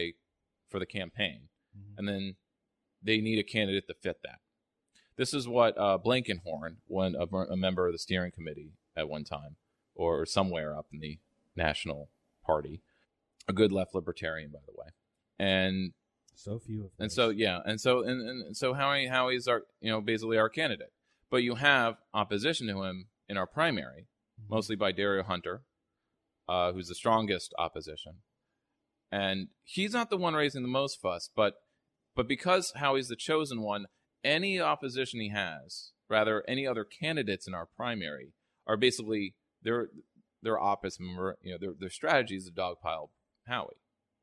the campaign, and then they need a candidate to fit that. This is what Blankenhorn, a member of the steering committee at one time, or somewhere up in the National Party, a good left libertarian, by the way, and so few of those. And so Howie's our basically our candidate, but you have opposition to him in our primary, mostly by Dario Hunter, who's the strongest opposition, and he's not the one raising the most fuss, but because Howie's the chosen one, any opposition he has, rather any other candidates in our primary, are basically their opposite. Their strategy is to dogpile Howie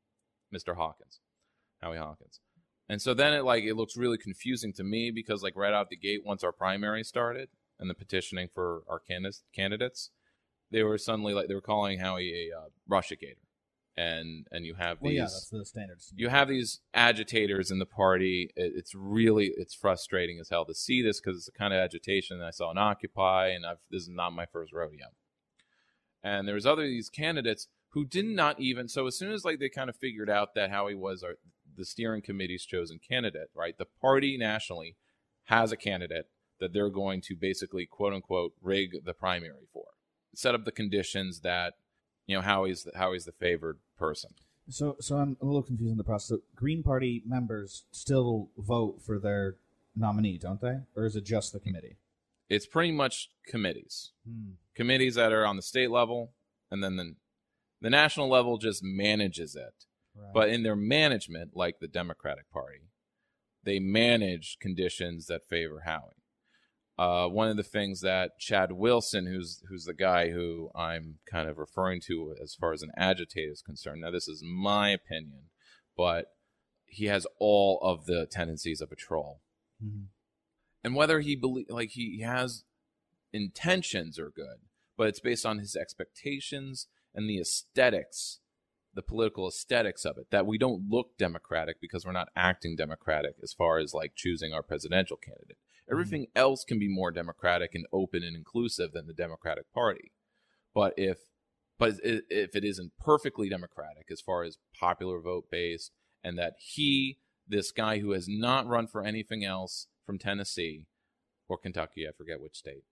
Hawkins, and so then it looks really confusing to me because right out the gate, once our primary started and the petitioning for our candidates, they were suddenly they were calling Howie a Russiagator. And you have these. Well, that's the standards. You have these agitators in the party. It's frustrating as hell to see this because it's the kind of agitation that I saw in Occupy, and this is not my first rodeo. And there was these candidates who did not even. So as soon as they kind of figured out that Howie was the steering committee's chosen candidate, right? The party nationally has a candidate that they're going to basically quote unquote rig the primary for, set up the conditions that. Howie's the favored person. So I'm a little confused in the process. So Green Party members still vote for their nominee, don't they? Or is it just the committee? It's pretty much committees. Committees that are on the state level, and then the national level just manages it. Right. But in their management, like the Democratic Party, they manage conditions that favor Howie. One of the things that Chad Wilson, who's the guy who I'm kind of referring to as far as an agitator is concerned. Now, this is my opinion, but he has all of the tendencies of a troll. Mm-hmm. And whether he he has intentions are good, but it's based on his expectations and the aesthetics, the political aesthetics of it, that we don't look democratic because we're not acting democratic as far as choosing our presidential candidate. Everything else can be more democratic and open and inclusive than the Democratic Party. But if it isn't perfectly democratic as far as popular vote based, and that this guy who has not run for anything else from Tennessee or Kentucky, I forget which state,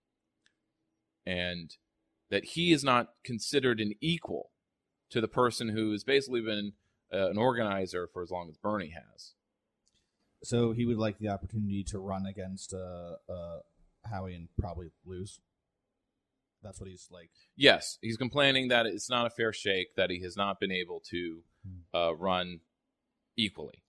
and that he is not considered an equal to the person who has basically been an organizer for as long as Bernie has. So he would like the opportunity to run against Howie and probably lose. That's what he's like. Yes, he's complaining that it's not a fair shake, that he has not been able to run equally.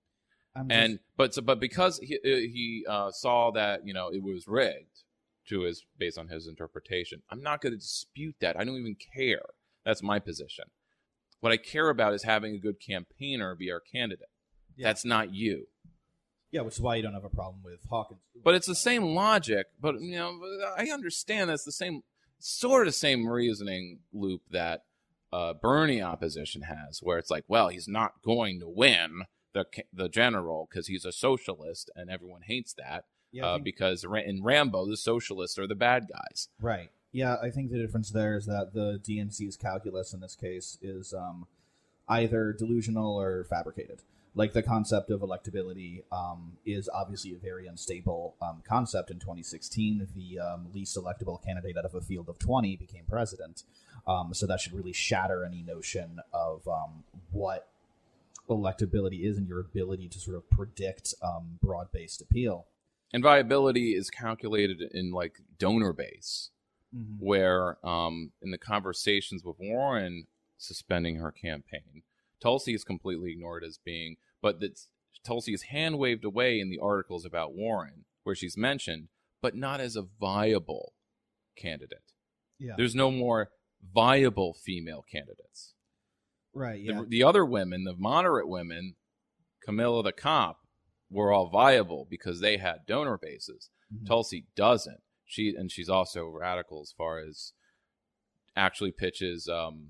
But because he saw that it was rigged based on his interpretation, I'm not going to dispute that. I don't even care. That's my position. What I care about is having a good campaigner be our candidate. Yeah. That's not you. Yeah, which is why you don't have a problem with Hawkins. But it's the same logic. But I understand that's the same reasoning loop that Bernie opposition has, where it's like, well, he's not going to win the general because he's a socialist, and everyone hates that because in Rambo, the socialists are the bad guys. Right. Yeah, I think the difference there is that the DNC's calculus in this case is either delusional or fabricated. Like, the concept of electability is obviously a very unstable concept. In 2016, the least electable candidate out of a field of 20 became president. So that should really shatter any notion of what electability is and your ability to sort of predict broad-based appeal. And viability is calculated in, like, donor base, where in the conversations with Warren suspending her campaign, Tulsi is completely ignored as being, but Tulsi is hand waved away in the articles about Warren, where she's mentioned, but not as a viable candidate. Yeah. There's no more viable female candidates. Right, yeah. The other women, the moderate women, Camilla the cop, were all viable because they had donor bases. Tulsi doesn't. She's also radical as far as actually pitches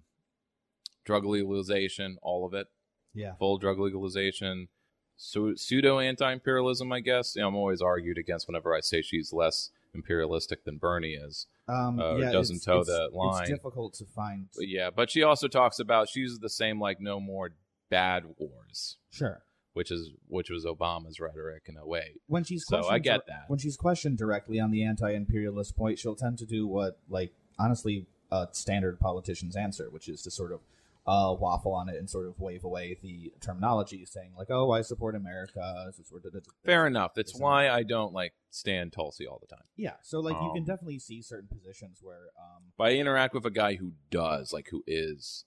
drug legalization, all of it. Yeah. Full drug legalization. Pseudo anti-imperialism, I guess. I'm always argued against whenever I say she's less imperialistic than Bernie is. Doesn't toe the line. It's difficult to find. But she also talks about, she uses the same, like, no more bad wars. Sure. Which was Obama's rhetoric in a way. When she's I get that. When she's questioned directly on the anti-imperialist point, she'll tend to do what, like, honestly, standard politicians answer, which is to sort of waffle on it and sort of wave away the terminology, saying like, "Oh, I support America." Fair enough. That's why I don't stand Tulsi all the time. Yeah, so you can definitely see certain positions where. But I interact with a guy who does, who is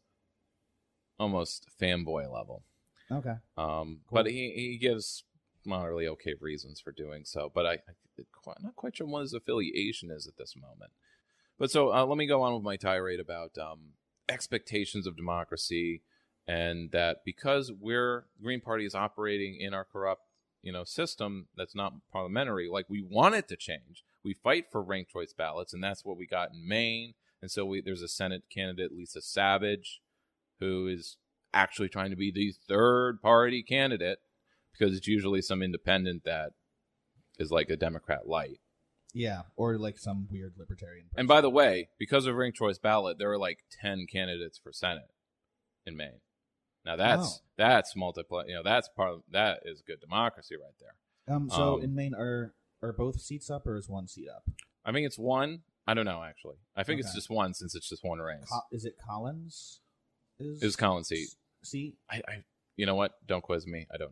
almost fanboy level. Okay. Cool. But he gives moderately okay reasons for doing so. But I'm not quite sure what his affiliation is at this moment. But so let me go on with my tirade about expectations of democracy, and that because Green Party is operating in our corrupt, system that's not parliamentary, we want it to change. We fight for ranked choice ballots, and that's what we got in Maine. And so there's a Senate candidate, Lisa Savage, who is actually trying to be the third party candidate, because it's usually some independent that is like a Democrat light. Yeah, or some weird libertarian person. And by the way, because of ranked choice ballot, there are 10 candidates for Senate in Maine. Now that's multiply. That is good democracy right there. So in Maine, are both seats up, or is one seat up? I think it's one. I don't know, actually. I think it's just one, since it's just one race. Is it Collins? Is Collins' seat? I you know what? Don't quiz me. I don't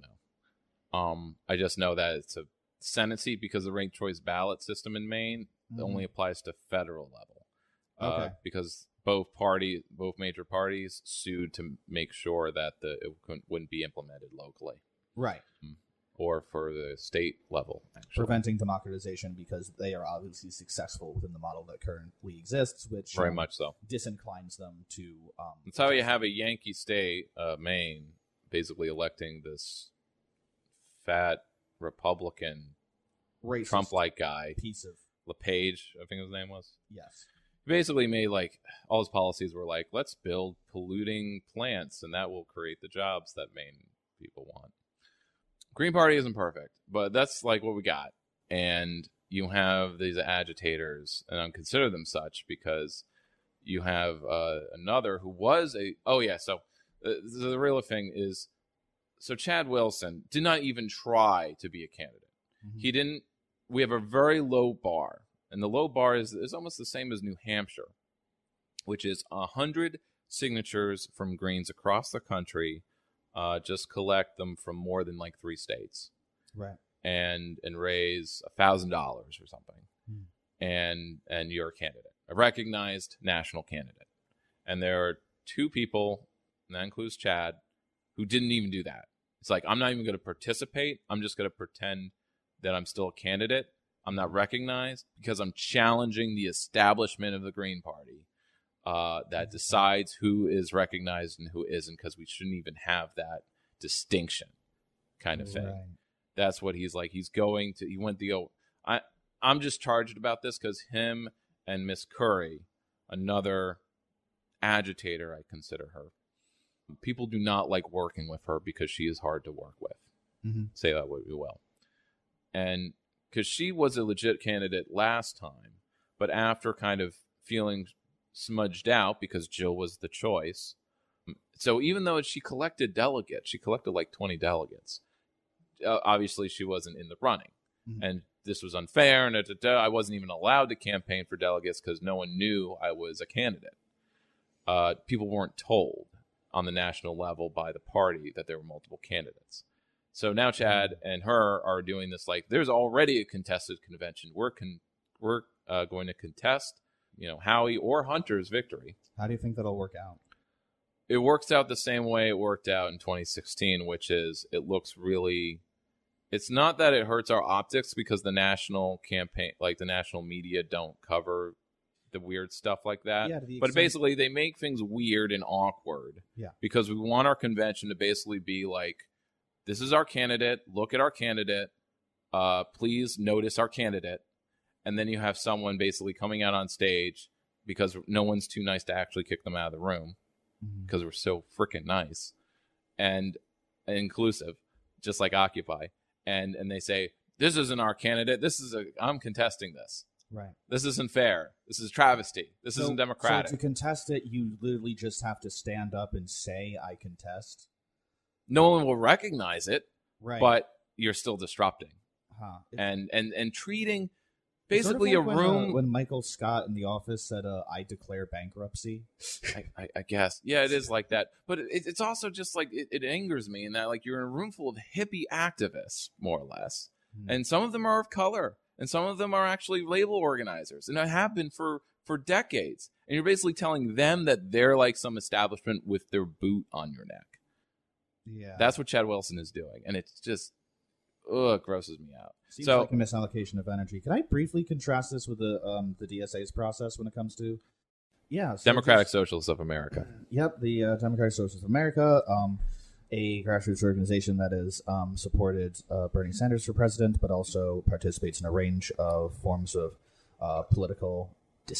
know. I just know that it's a Senate seat because the ranked choice ballot system in Maine only applies to federal level. Okay. Because both major parties sued to make sure that it wouldn't be implemented locally. Right. Or for the state level, actually. Preventing democratization, because they are obviously successful within the model that currently exists, which very much so disinclines them to. That's how you have a Yankee state, Maine, basically electing this fat Republican, racist, Trump-like guy, piece of LePage, I think his name was. Yes. He basically made all his policies were let's build polluting plants, and that will create the jobs that Maine people want. Green Party isn't perfect, but that's what we got. And you have these agitators, and I consider them such because you have another who was a. Oh yeah, so the real thing is, so Chad Wilson did not even try to be a candidate. Mm-hmm. He didn't. We have a very low bar, and the low bar is almost the same as New Hampshire, which is 100 signatures from Greens across the country. Just collect them from more than like 3 states, right? And raise $1,000 or something, and you're a candidate, a recognized national candidate. And there are 2 people, and that includes Chad, who didn't even do that. It's like, I'm not even going to participate. I'm just going to pretend that I'm still a candidate. I'm not recognized because I'm challenging the establishment of the Green Party that decides who is recognized and who isn't, because we shouldn't even have that distinction kind of thing. Right. That's what he's like. He went to go, I'm just charged about this because him and Miss Curry, another agitator, I consider her, people do not like working with her because she is hard to work with. Mm-hmm. Say that would be well. And because she was a legit candidate last time, but after kind of feeling smudged out because Jill was the choice. So even though she collected delegates, she collected like 20 delegates. Obviously, she wasn't in the running. Mm-hmm. And this was unfair. And I wasn't even allowed to campaign for delegates because no one knew I was a candidate. People weren't told on the national level by the party that there were multiple candidates. So now Chad and her are doing this like, there's already a contested convention. We're going to contest, Howie or Hunter's victory. How do you think that'll work out? It works out the same way it worked out in 2016, which is it looks really. It's not that it hurts our optics because the national campaign, like the national media, don't cover the weird stuff like that. Yeah, but basically, they make things weird and awkward. Yeah. Because we want our convention to basically be like, this is our candidate. Look at our candidate. Please notice our candidate. And then you have someone basically coming out on stage because no one's too nice to actually kick them out of the room because we're so freaking nice and inclusive, just like Occupy. And they say, this isn't our candidate. I'm contesting this. Right. This isn't fair. This is travesty. This isn't democratic. So to contest it, you literally just have to stand up and say, I contest. No one will recognize it, right? But you're still disrupting, and treating basically sort of like a room. When Michael Scott in The Office said, "I declare bankruptcy," I guess, yeah, it is like that. But it's also just like it angers me in that like you're in a room full of hippie activists, more or less, and some of them are of color, and some of them are actually label organizers, and have been for decades. And you're basically telling them that they're like some establishment with their boot on your neck. Yeah, that's what Chad Wilson is doing, and it's just, it grosses me out. Seems like a misallocation of energy. Can I briefly contrast this with the DSA's process when it comes to, Democratic Socialists of America? Yep, the Democratic Socialists of America, a grassroots organization that has supported Bernie Sanders for president, but also participates in a range of forms of political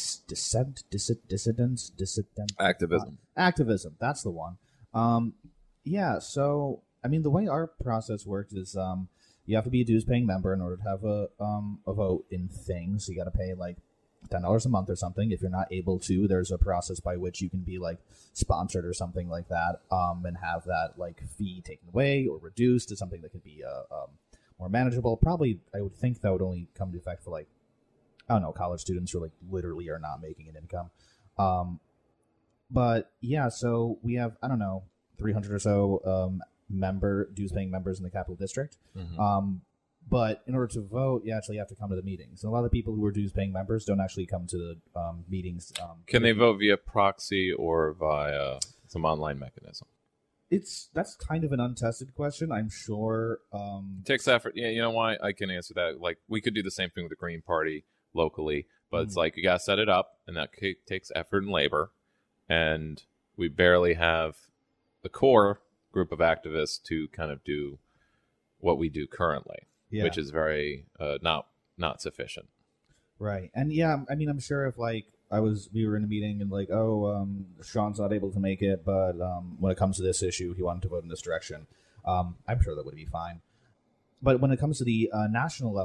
dissidence, activism. Activism. That's the one. Yeah, so, I mean, the way our process works is you have to be a dues-paying member in order to have a vote in things. You got to pay, like, $10 a month or something. If you're not able to, there's a process by which you can be, like, sponsored or something like that and have that, like, fee taken away or reduced to something that could be more manageable. Probably, I would think that would only come into effect for, like, I don't know, college students who, like, literally are not making an income. But, yeah, so we have, I don't know, 300 or so dues-paying members in the Capital District. Mm-hmm. But in order to vote, you actually have to come to the meetings. And a lot of the people who are dues-paying members don't actually come to the meetings. Can they vote via proxy or via some online mechanism? That's kind of an untested question. I'm sure. It takes effort. Yeah, you know why? I can answer that. Like, we could do the same thing with the Green Party locally, but it's like you got to set it up, and that takes effort and labor. And we barely have the core group of activists to kind of do what we do currently, which is very not sufficient. Right. And I mean, I'm sure if like we were in a meeting and like, Sean's not able to make it, but when it comes to this issue, he wanted to vote in this direction. I'm sure that would be fine. But when it comes to the national level,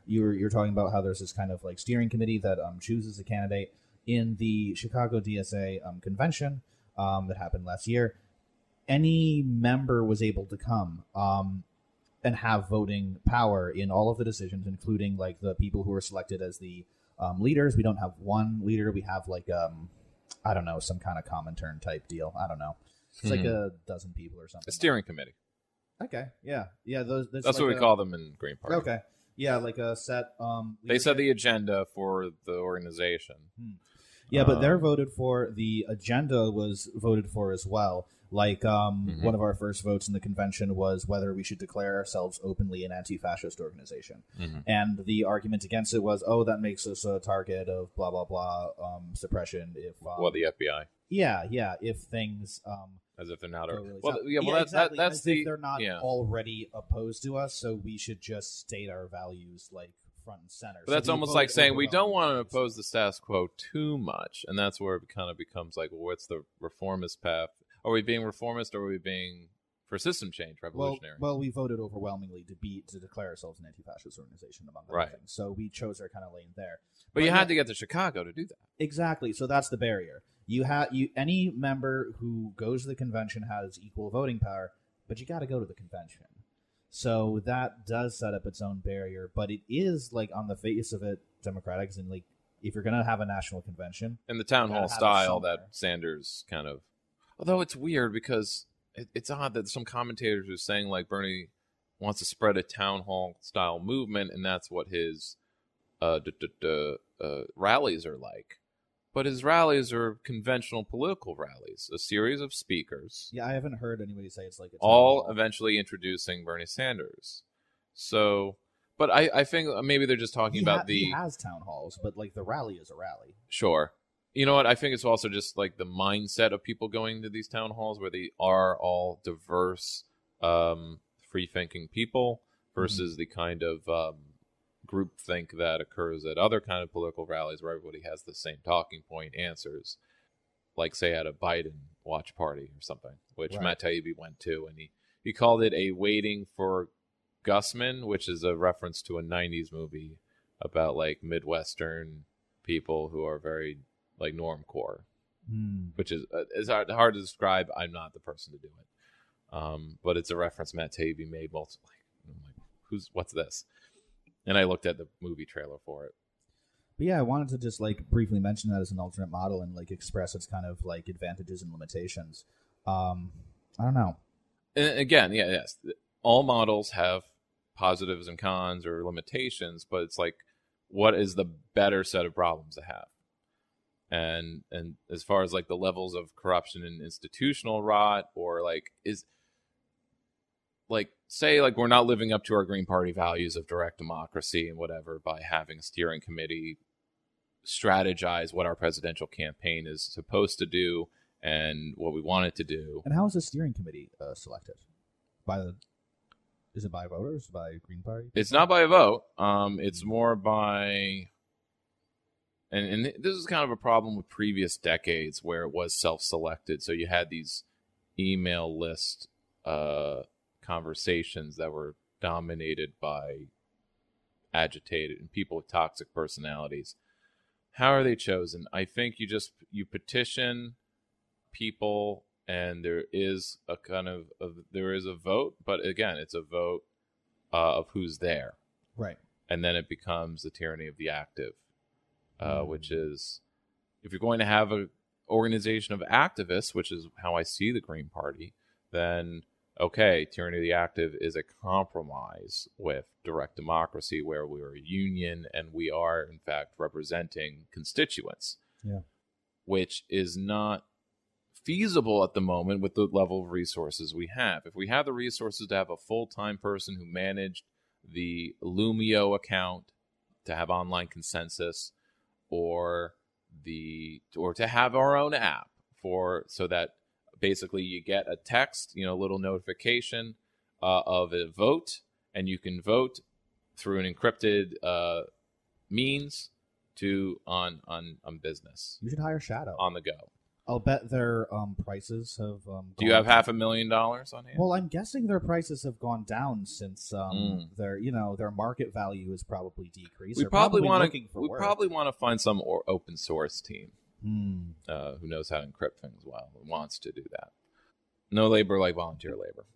you're talking about how there's this kind of like steering committee that chooses a candidate in the Chicago DSA convention that happened last year. Any member was able to come and have voting power in all of the decisions, including like the people who are selected as the leaders. We don't have one leader. We have like I don't know, some kind of Comintern type deal. I don't know. It's like a dozen people or something. A steering committee. Okay. Yeah. That's like what we call them in Green Party. Okay. Yeah, like a set. They set the agenda for the organization. Yeah, but they're voted for. The agenda was voted for as well. Like one of our first votes in the convention was whether we should declare ourselves openly an anti-fascist organization. And the argument against it was, oh, that makes us a target of blah, blah, blah suppression. If the FBI. Yeah. If things... as if they're not... Really exactly. That's if they're not already opposed to us, so we should just state our values like front and center. But that's almost like saying we don't want to oppose the status quo too much, and that's where it kind of becomes like, well, what's the reformist path? Are we being reformist, or are we being for system change, revolutionary? Well, we voted overwhelmingly to declare ourselves an anti-fascist organization, among other things. So we chose our kind of lane there. But you had to get to Chicago to do that. Exactly. So that's the barrier. Any member who goes to the convention has equal voting power, but you got to go to the convention. So that does set up its own barrier, but it is like on the face of it democratic, and like if you're going to have a national convention, in the town hall style that Sanders kind of. Although it's weird because it's odd that some commentators are saying like Bernie wants to spread a town hall style movement, and that's what his rallies are like. But his rallies are conventional political rallies, a series of speakers. Yeah, I haven't heard anybody say it's like a all eventually introducing Bernie Sanders. So, but I think maybe they're just talking about he has town halls, but like the rally is a rally. Sure. You know what? I think it's also just like the mindset of people going to these town halls where they are all diverse, free-thinking people versus the kind of groupthink that occurs at other kind of political rallies where everybody has the same talking point answers, like say at a Biden watch party or something, which Matt Taibbi went to, and he called it a waiting for Gusman, which is a reference to a 90s movie about like Midwestern people who are very like normcore, which is hard to describe. I'm not the person to do it, but it's a reference Matt Taibbi made multiple. I'm like, what's this? And I looked at the movie trailer for it. But yeah, I wanted to just like briefly mention that as an alternate model and like express its kind of like advantages and limitations. I don't know. And again, yes, all models have positives and cons or limitations, but it's like, what is the better set of problems to have? And as far as like the levels of corruption and institutional rot, or like is like say like we're not living up to our Green Party values of direct democracy and whatever by having a steering committee strategize what our presidential campaign is supposed to do and what we want it to do. And how is the steering committee selected? Is it by voters? By Green Party? It's not by a vote. It's more by, and this is kind of a problem with previous decades where it was self-selected. So you had these email list conversations that were dominated by agitated and people with toxic personalities. How are they chosen? I think you petition people, and there is a kind of there is a vote, but again, it's a vote of who's there, right? And then it becomes the tyranny of the active, which is if you're going to have an organization of activists, which is how I see the Green Party, then okay, tyranny of the active is a compromise with direct democracy where we are a union and we are, in fact, representing constituents, which is not feasible at the moment with the level of resources we have. If we have the resources to have a full-time person who managed the Lumio account to have online consensus, or to have our own app so that basically you get a text, a little notification of a vote, and you can vote through an encrypted means on business. You should hire Shadow on the go. I'll bet their prices have. Do you have $500,000 on hand? Well, I'm guessing their prices have gone down since their market value is probably decreased. We probably want to find some open source team who knows how to encrypt things well and wants to do that. No labor like volunteer labor.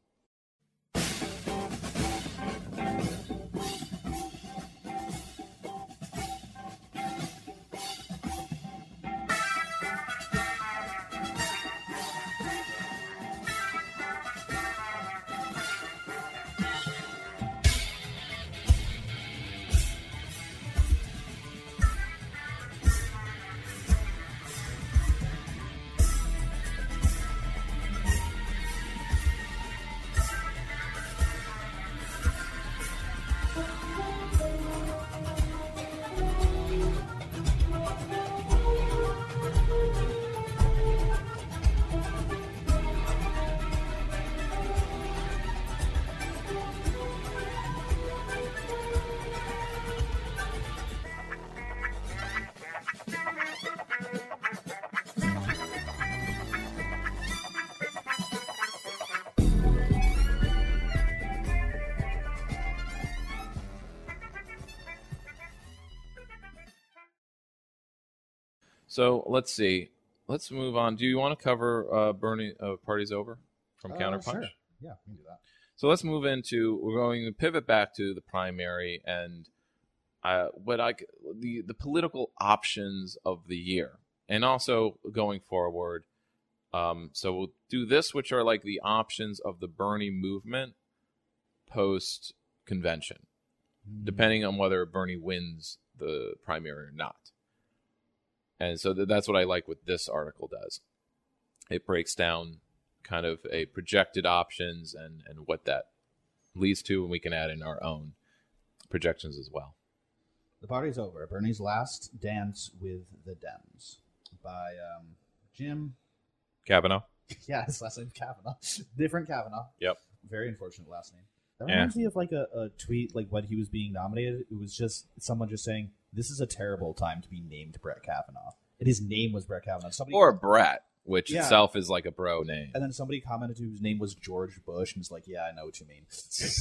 So let's see. Let's move on. Do you want to cover Bernie Party's Over from Counterpunch? Sure. Yeah, we can do that. So let's move into. We're going to pivot back to the primary and the political options of the year, and also going forward. So we'll do this, which are like the options of the Bernie movement post convention, depending on whether Bernie wins the primary or not. And so that's what I like what this article does. It breaks down kind of a projected options and what that leads to, and we can add in our own projections as well. The Party's Over. Bernie's Last Dance with the Dems by Jim Kavanaugh. Yeah, his last name's Kavanaugh. Different Kavanaugh. Yep. Very unfortunate last name. That reminds me of like a tweet, like when he was being nominated. It was just someone just saying, "This is a terrible time to be named Brett Kavanaugh." And his name was Brett Kavanaugh. Or Brett, which itself is like a bro name. And then somebody commented whose name was George Bush and was like, "Yeah, I know what you mean."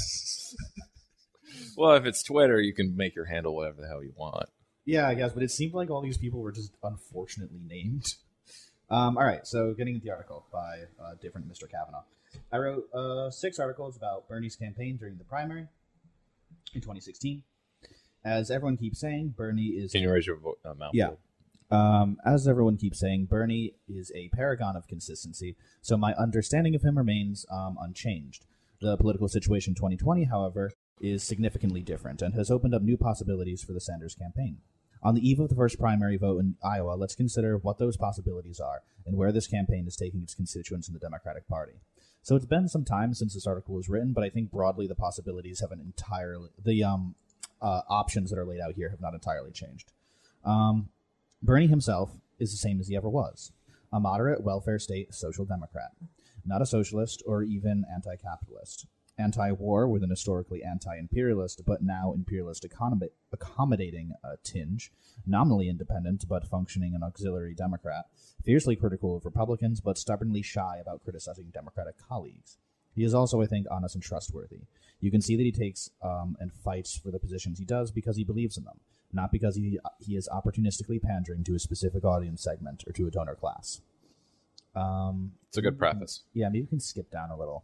Well, if it's Twitter, you can make your handle whatever the hell you want. Yeah, I guess, but it seemed like all these people were just unfortunately named. All right, so getting into the article by different Mr. Kavanaugh. I wrote 6 articles about Bernie's campaign during the primary in 2016. As everyone keeps saying, Bernie is... Can you raise your mouth? Yeah. As everyone keeps saying, Bernie is a paragon of consistency, so my understanding of him remains unchanged. The political situation in 2020, however, is significantly different and has opened up new possibilities for the Sanders campaign. On the eve of the first primary vote in Iowa, let's consider what those possibilities are and where this campaign is taking its constituents in the Democratic Party. So it's been some time since this article was written, but I think broadly the possibilities haven't entirely... The options that are laid out here have not entirely changed. Bernie himself is the same as he ever was. A moderate, welfare state social democrat. Not a socialist or even anti-capitalist. Anti-war with an historically anti-imperialist, but now imperialist accommodating tinge. Nominally independent, but functioning an auxiliary Democrat. Fiercely critical of Republicans, but stubbornly shy about criticizing Democratic colleagues. He is also, I think, honest and trustworthy. You can see that he takes and fights for the positions he does because he believes in them, not because he is opportunistically pandering to a specific audience segment or to a donor class. It's a good preface. Yeah, maybe we can skip down a little.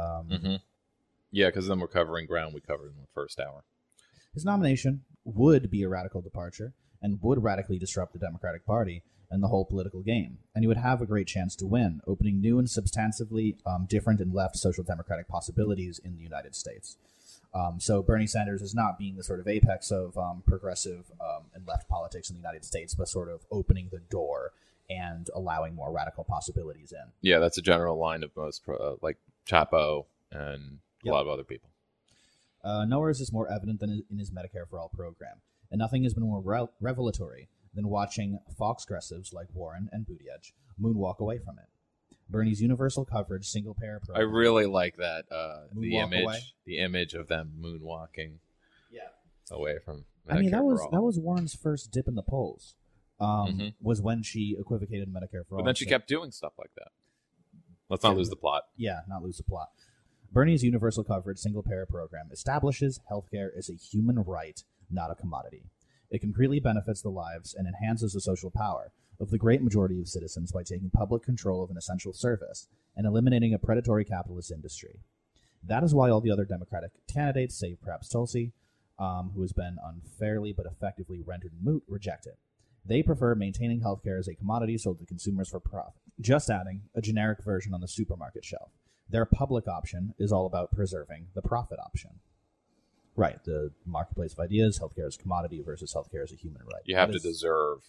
Yeah, because then we're covering ground we covered in the first hour. His nomination would be a radical departure and would radically disrupt the Democratic Party and the whole political game, and he would have a great chance to win, opening new and substantively different and left social democratic possibilities in the United States. So Bernie Sanders is not being the sort of apex of progressive and left politics in the United States, but sort of opening the door and allowing more radical possibilities in. Yeah, that's a general line of most, like Chapo and a lot of other people. Nowhere is this more evident than in his Medicare for All program, and nothing has been more revelatory than watching Foxgressives like Warren and Buttigieg moonwalk away from it. Bernie's universal coverage, single-payer program. I really like that, Moonwalk the image of them moonwalking away from Medicare I mean, that for All. was Warren's first dip in the polls. was when she equivocated Medicare for all. But then she kept doing stuff like that. Let's not lose the plot. Yeah, not lose the plot. Bernie's universal coverage single-payer program establishes healthcare as a human right, not a commodity. It concretely benefits the lives and enhances the social power of the great majority of citizens by taking public control of an essential service and eliminating a predatory capitalist industry. That is why all the other Democratic candidates, save perhaps Tulsi, who has been unfairly but effectively rendered moot, reject it. They prefer maintaining healthcare as a commodity sold to consumers for profit, just adding a generic version on the supermarket shelf. Their public option is all about preserving the profit option. Right, the marketplace of ideas, healthcare as a commodity versus healthcare as a human right. You have to deserve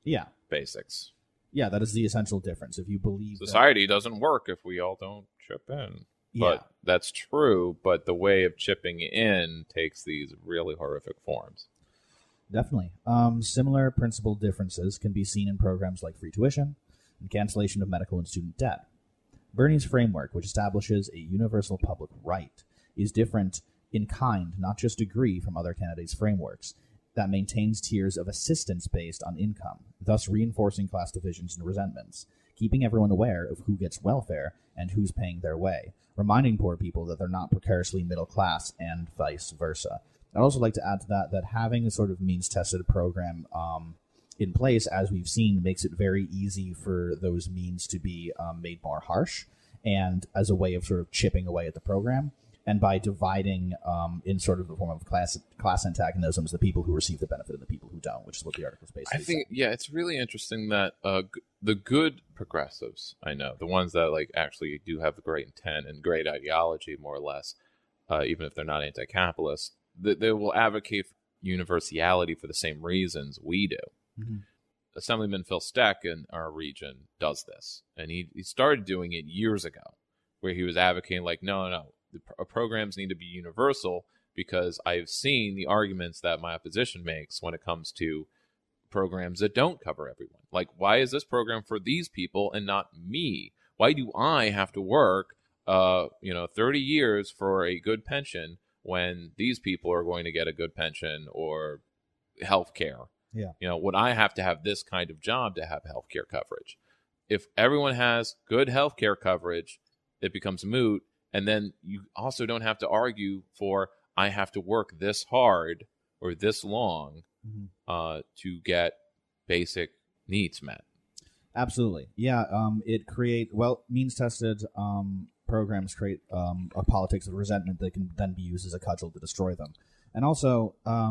basics. basics. Yeah, that is the essential difference. If you believe Society doesn't work if we all don't chip in. Yeah. But that's true, but the way of chipping in takes these really horrific forms. Definitely. Similar principal differences can be seen in programs like free tuition and cancellation of medical and student debt. Bernie's framework, which establishes a universal public right, is different in kind, not just degree, from other candidates' frameworks that maintains tiers of assistance based on income, thus reinforcing class divisions and resentments, keeping everyone aware of who gets welfare and who's paying their way, reminding poor people that they're not precariously middle class and vice versa. I'd also like to add to that having a sort of means-tested program in place, as we've seen, makes it very easy for those means to be made more harsh, and as a way of sort of chipping away at the program, and by dividing in sort of the form of class antagonisms, the people who receive the benefit and the people who don't, which is what the article is basically saying. It's really interesting that the good progressives, I know, the ones that like actually do have the great intent and great ideology, more or less, even if they're not anti-capitalist, they will advocate for universality for the same reasons we do. Mm-hmm. Assemblyman Phil Steck in our region does this, and he started doing it years ago, where he was advocating like, no, the programs need to be universal, because I've seen the arguments that my opposition makes when it comes to programs that don't cover everyone. Like, why is this program for these people and not me? Why do I have to work 30 years for a good pension when these people are going to get a good pension or health care? Yeah. Would I have to have this kind of job to have health care coverage? If everyone has good health care coverage, it becomes moot. And then you also don't have to argue for, I have to work this hard or this long to get basic needs met. Absolutely. Yeah. Means-tested programs create a politics of resentment that can then be used as a cudgel to destroy them. And also,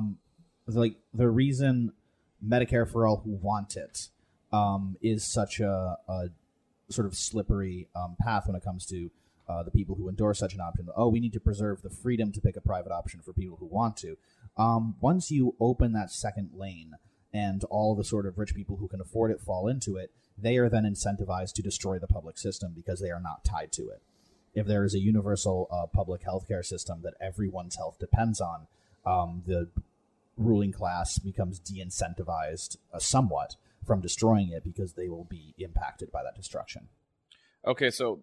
the reason Medicare for all who want it is such a sort of slippery path when it comes to the people who endorse such an option. We need to preserve the freedom to pick a private option for people who want to. Once you open that second lane and all the sort of rich people who can afford it fall into it, they are then incentivized to destroy the public system because they are not tied to it. If there is a universal public healthcare system that everyone's health depends on, the ruling class becomes de-incentivized somewhat from destroying it because they will be impacted by that destruction. Okay, so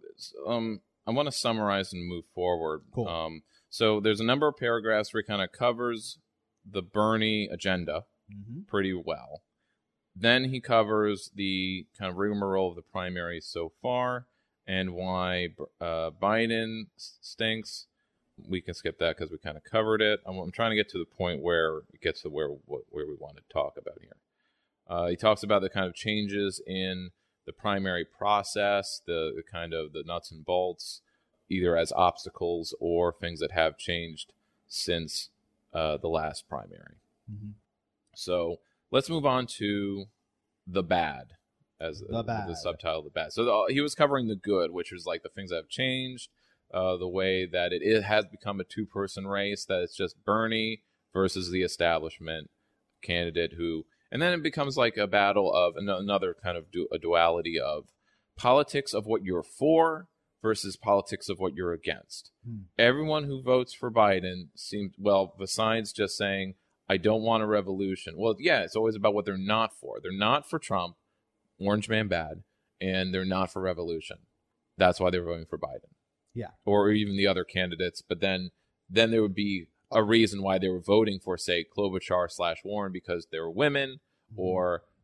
I want to summarize and move forward. Cool. So there's a number of paragraphs where he kind of covers the Bernie agenda pretty well. Then he covers the kind of rigmarole of the primary so far and why Biden stinks. We can skip that because we kind of covered it. I'm trying to get to the point where it gets to where we want to talk about here. He talks about the kind of changes in the primary process, the kind of the nuts and bolts, either as obstacles or things that have changed since the last primary. Mm-hmm. So let's move on to the bad, as the subtitle, the bad. So he was covering the good, which is like the things that have changed, the way that it has become a two-person race, that it's just Bernie versus the establishment candidate who... And then it becomes like a battle of another kind of a duality of politics of what you're for versus politics of what you're against. Everyone who votes for Biden seems, besides just saying, I don't want a revolution. Well, yeah, it's always about what they're not for. They're not for Trump, Orange Man bad, and they're not for revolution. That's why they're voting for Biden. Yeah. Or even the other candidates. But then there would be a reason why they were voting for, say, Klobuchar / Warren, because they were women, or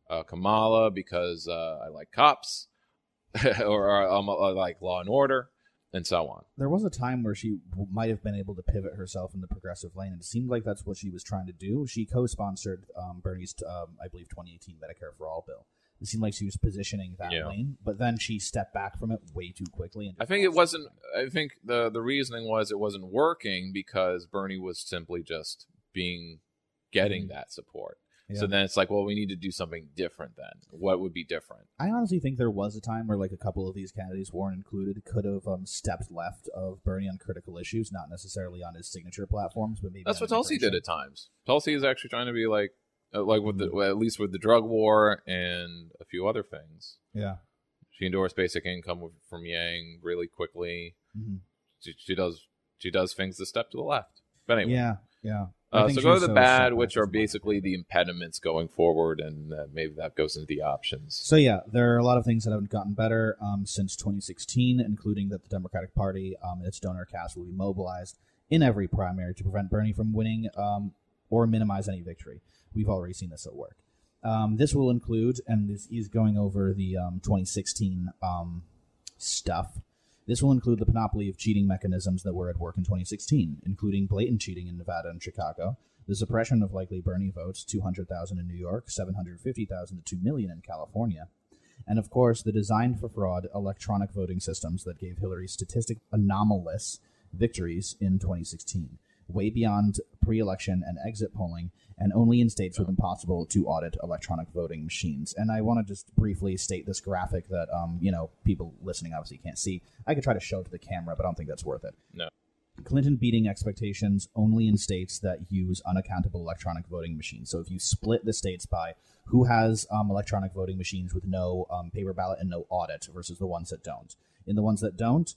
Kamala because I like cops, or I like Law and Order, and so on. There was a time where she might have been able to pivot herself in the progressive lane, and it seemed like that's what she was trying to do. She co-sponsored Bernie's, I believe, 2018 Medicare for All bill. It seemed like she was positioning that lane, but then she stepped back from it way too quickly. And I think it wasn't. I think the reasoning was it wasn't working because Bernie was simply just getting that support. Yeah. So then it's like, well, we need to do something different then. What would be different? I honestly think there was a time where like a couple of these candidates, Warren included, could have stepped left of Bernie on critical issues, not necessarily on his signature platforms, but maybe that's what Tulsi did at times. Tulsi is actually trying to be like with the, at least with the drug war and a few other things. Yeah, she endorsed basic income from Yang really quickly. Mm-hmm. She does things that step to the left. But anyway, yeah. So go to the bad, which are basically the impediments going forward, and maybe that goes into the options. So yeah, there are a lot of things that have gotten better since 2016, including that the Democratic Party and its donor cast will be mobilized in every primary to prevent Bernie from winning or minimize any victory. We've already seen this at work. This will include, and this is going over the 2016 stuff. This will include the panoply of cheating mechanisms that were at work in 2016, including blatant cheating in Nevada and Chicago, the suppression of likely Bernie votes, 200,000 in New York, 750,000 to 2 million in California, and of course the designed for fraud electronic voting systems that gave Hillary statistically anomalous victories in 2016, way beyond pre-election and exit polling, and only in states with impossible to audit electronic voting machines. And I want to just briefly state this graphic that, people listening obviously can't see. I could try to show it to the camera, but I don't think that's worth it. No. Clinton beating expectations only in states that use unaccountable electronic voting machines. So if you split the states by who has electronic voting machines with no paper ballot and no audit versus the ones that don't. In the ones that don't,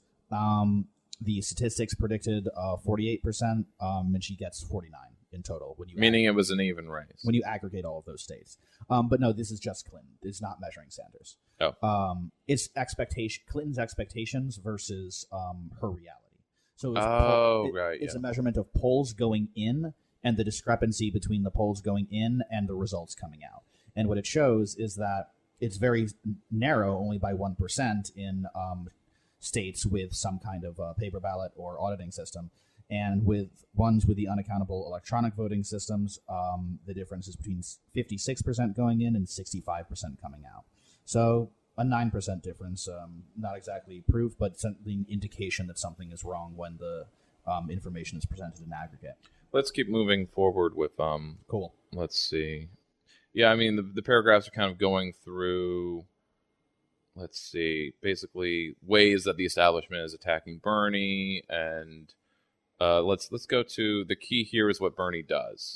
the statistics predicted 48%, and she gets 49 in total. Meaning it was an even race. When you aggregate all of those states. But no, this is just Clinton. It's not measuring Sanders. Oh. It's Clinton's expectations versus her reality. So it's a measurement of polls going in and the discrepancy between the polls going in and the results coming out. And what it shows is that it's very narrow, only by 1% in states with some kind of paper ballot or auditing system. And with ones with the unaccountable electronic voting systems, the difference is between 56% going in and 65% coming out. So a 9% difference, not exactly proof, but something indication that something is wrong when the information is presented in aggregate. Let's keep moving forward with cool. Let's see. Yeah, I mean the paragraphs are kind of going through. Let's see, basically ways that the establishment is attacking Bernie, and let's go to the key here is what Bernie does.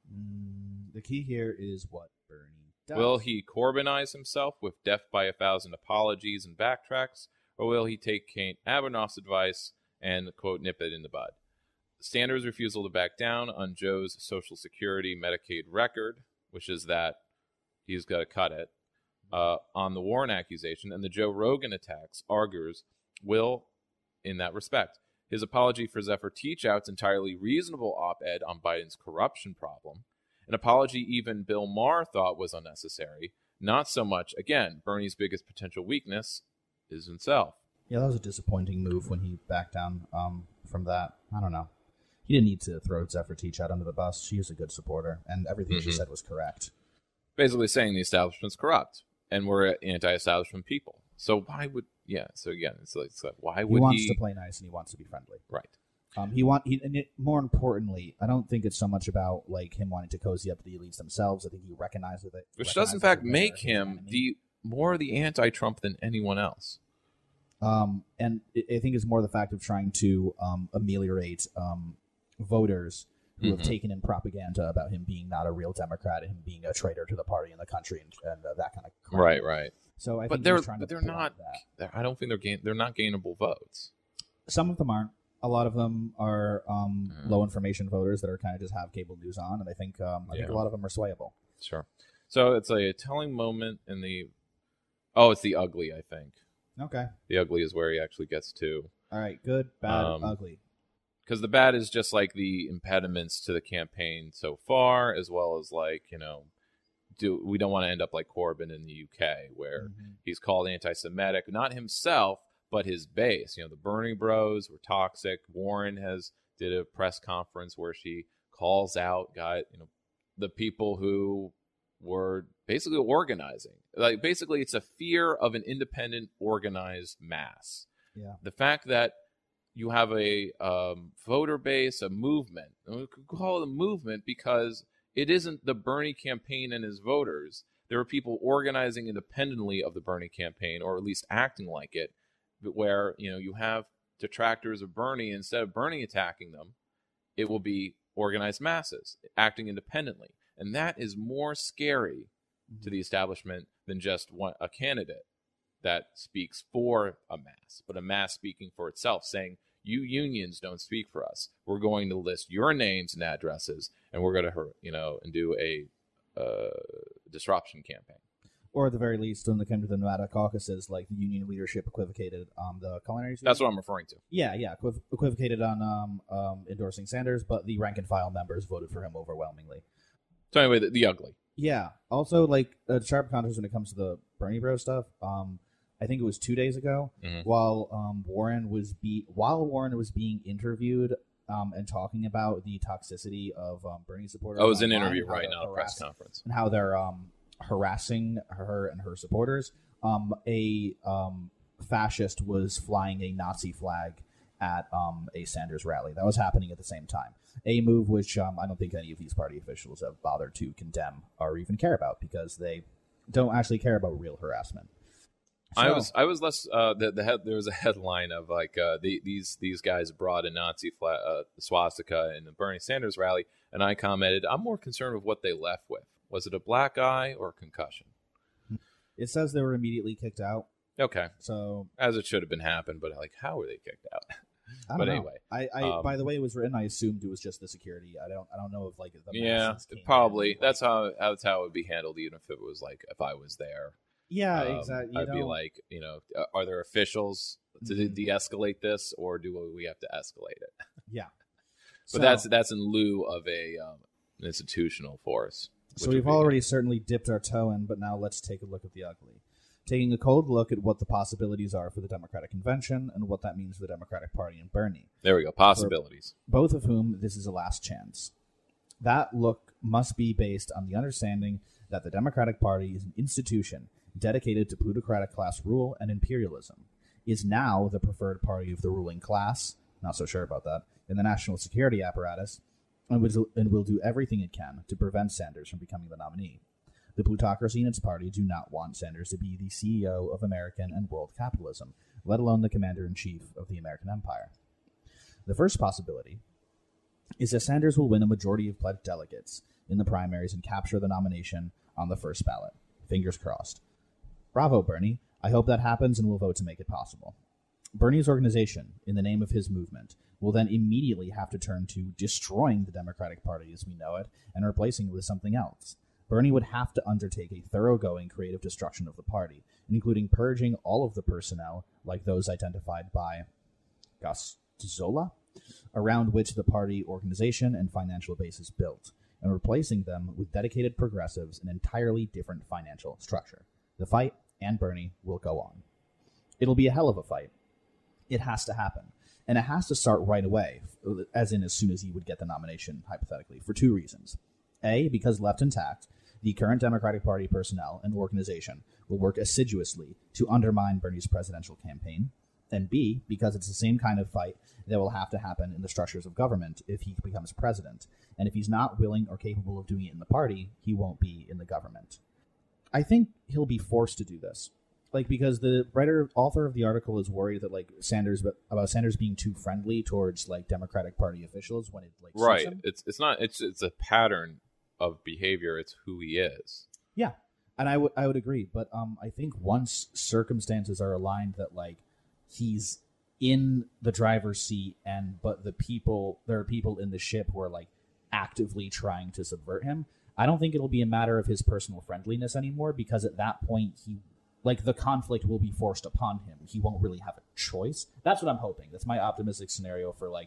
The key here is what Bernie does. Will he Corbynize himself with death by 1,000 apologies and backtracks, or will he take Kate Abernoff's advice and, quote, nip it in the bud? Sanders' refusal to back down on Joe's Social Security Medicaid record, which is that he's got to cut it, on the Warren accusation, and the Joe Rogan attacks, argues will, in that respect. His apology for Zephyr Teachout's entirely reasonable op-ed on Biden's corruption problem, an apology even Bill Maher thought was unnecessary. Not so much, again, Bernie's biggest potential weakness is himself. Yeah, that was a disappointing move when he backed down from that. I don't know. He didn't need to throw Zephyr Teachout under the bus. She is a good supporter, and everything she said was correct. Basically saying the establishment's corrupt, and we're anti-establishment people. So why would... Yeah, so again, it's like why would he... wants to play nice, and he wants to be friendly. Right. More importantly, I don't think it's so much about like him wanting to cozy up to the elites themselves. I think he recognizes it. Which does, in fact, make him more the anti-Trump than anyone else. And I think it's more the fact of trying to ameliorate voters who have taken in propaganda about him being not a real Democrat and him being a traitor to the party and the country and that kind of crap. Right. So I think they're not. I don't think they're not gainable votes. Some of them aren't. A lot of them are low information voters that are kind of just have cable news on, and I think a lot of them are swayable. Sure. So it's a telling moment in the. Oh, it's the ugly, I think. Okay. The ugly is where he actually gets to. All right. Good, bad, ugly. Because the bad is just like the impediments to the campaign so far, as well as like we don't want to end up like Corbyn in the UK, where he's called anti-Semitic, not himself, but his base. The Bernie Bros were toxic. Warren did a press conference where she calls out the people who were basically organizing. Like, basically, it's a fear of an independent, organized mass. Yeah. The fact that you have a voter base, a movement. We could call it a movement because it isn't the Bernie campaign and his voters. There are people organizing independently of the Bernie campaign, or at least acting like it, where you have detractors of Bernie. Instead of Bernie attacking them, it will be organized masses acting independently. And that is more scary to the establishment than just a candidate that speaks for a mass, but a mass speaking for itself, saying, you unions don't speak for us. We're going to list your names and addresses, and we're going to, and do a disruption campaign. Or at the very least, when it came to the Nevada caucuses, like the union leadership equivocated on the culinary season. That's what I'm referring to. Yeah, equivocated on endorsing Sanders, but the rank and file members voted for him overwhelmingly. So anyway, the ugly. Yeah. Also, like, sharp contrast when it comes to the Bernie Bros stuff. I think it was 2 days ago, while Warren was being interviewed and talking about the toxicity of Bernie supporters. Oh, it was an interview, right, not a press conference. And how they're harassing her and her supporters. A fascist was flying a Nazi flag at a Sanders rally. That was happening at the same time. A move which I don't think any of these party officials have bothered to condemn or even care about, because they don't actually care about real harassment. So, I was less there was a headline of like these guys brought a Nazi swastika in the Bernie Sanders rally, and I commented, I'm more concerned with what they left with. Was it a black eye or a concussion? It says they were immediately kicked out. Okay, so as it should have been happened, but like, how were they kicked out? But anyway, I by the way it was written, I assumed it was just the security. I don't know if like the probably that's how it would be handled, even if it was like if I was there. Yeah, exactly. I'd be like, are there officials to de-escalate this, or do we have to escalate it? Yeah, but that's in lieu of an institutional force. So we've already certainly dipped our toe in, but now let's take a look at the ugly. Taking a cold look at what the possibilities are for the Democratic Convention and what that means for the Democratic Party and Bernie. There we go, possibilities. For both of whom this is a last chance. That look must be based on the understanding that the Democratic Party is an institution dedicated to plutocratic class rule and imperialism, is now the preferred party of the ruling class, not so sure about that, in the national security apparatus, and will do everything it can to prevent Sanders from becoming the nominee. The plutocracy in its party do not want Sanders to be the CEO of American and world capitalism, let alone the commander-in-chief of the American empire. The first possibility is that Sanders will win a majority of pledged delegates in the primaries and capture the nomination on the first ballot. Fingers crossed. Bravo, Bernie. I hope that happens, and we'll vote to make it possible. Bernie's organization, in the name of his movement, will then immediately have to turn to destroying the Democratic Party as we know it and replacing it with something else. Bernie would have to undertake a thoroughgoing creative destruction of the party, including purging all of the personnel, like those identified by Gazzola, around which the party organization and financial base is built, and replacing them with dedicated progressives and entirely different financial structure. The fight, and Bernie, will go on. It'll be a hell of a fight. It has to happen. And it has to start right away, as in as soon as he would get the nomination, hypothetically, for two reasons. A, because left intact, the current Democratic Party personnel and organization will work assiduously to undermine Bernie's presidential campaign. And B, because it's the same kind of fight that will have to happen in the structures of government if he becomes president. And if he's not willing or capable of doing it in the party, he won't be in the government. I think he'll be forced to do this. Like, because the author of the article is worried that, like, Sanders being too friendly towards, like, Democratic Party officials when it, like, right. Him. It's a pattern of behavior. It's who he is. Yeah, and I would agree. But I think once circumstances are aligned that, like, he's in the driver's seat, but there are people in the ship who are, like, actively trying to subvert him. I don't think it'll be a matter of his personal friendliness anymore, because at that point the conflict will be forced upon him. He won't really have a choice. That's what I'm hoping. That's my optimistic scenario for, like,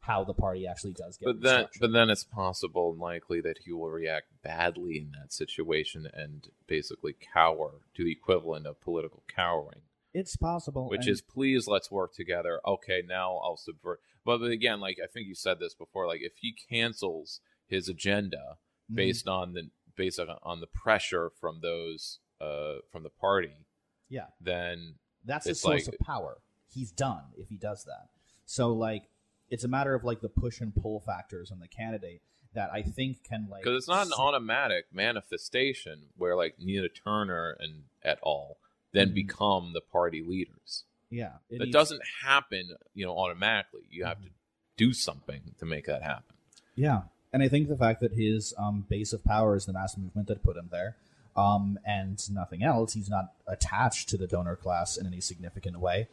how the party actually does get But then it's possible and likely that he will react badly in that situation and basically cower to the equivalent of political cowering. It's possible. Which is, please, let's work together. Okay, now I'll subvert. But again, like I think you said this before, like if he cancels his agenda based on the pressure from those from the party, then that's a source of power. He's done if he does that. So like it's a matter of like the push and pull factors on the candidate that I think can like because it's not an automatic manifestation where like Nina Turner and et al. Then become the party leaders. Yeah, it doesn't happen, automatically. You have to do something to make that happen. Yeah, and I think the fact that his base of power is the mass movement that put him there, and nothing else. He's not attached to the donor class in any significant way.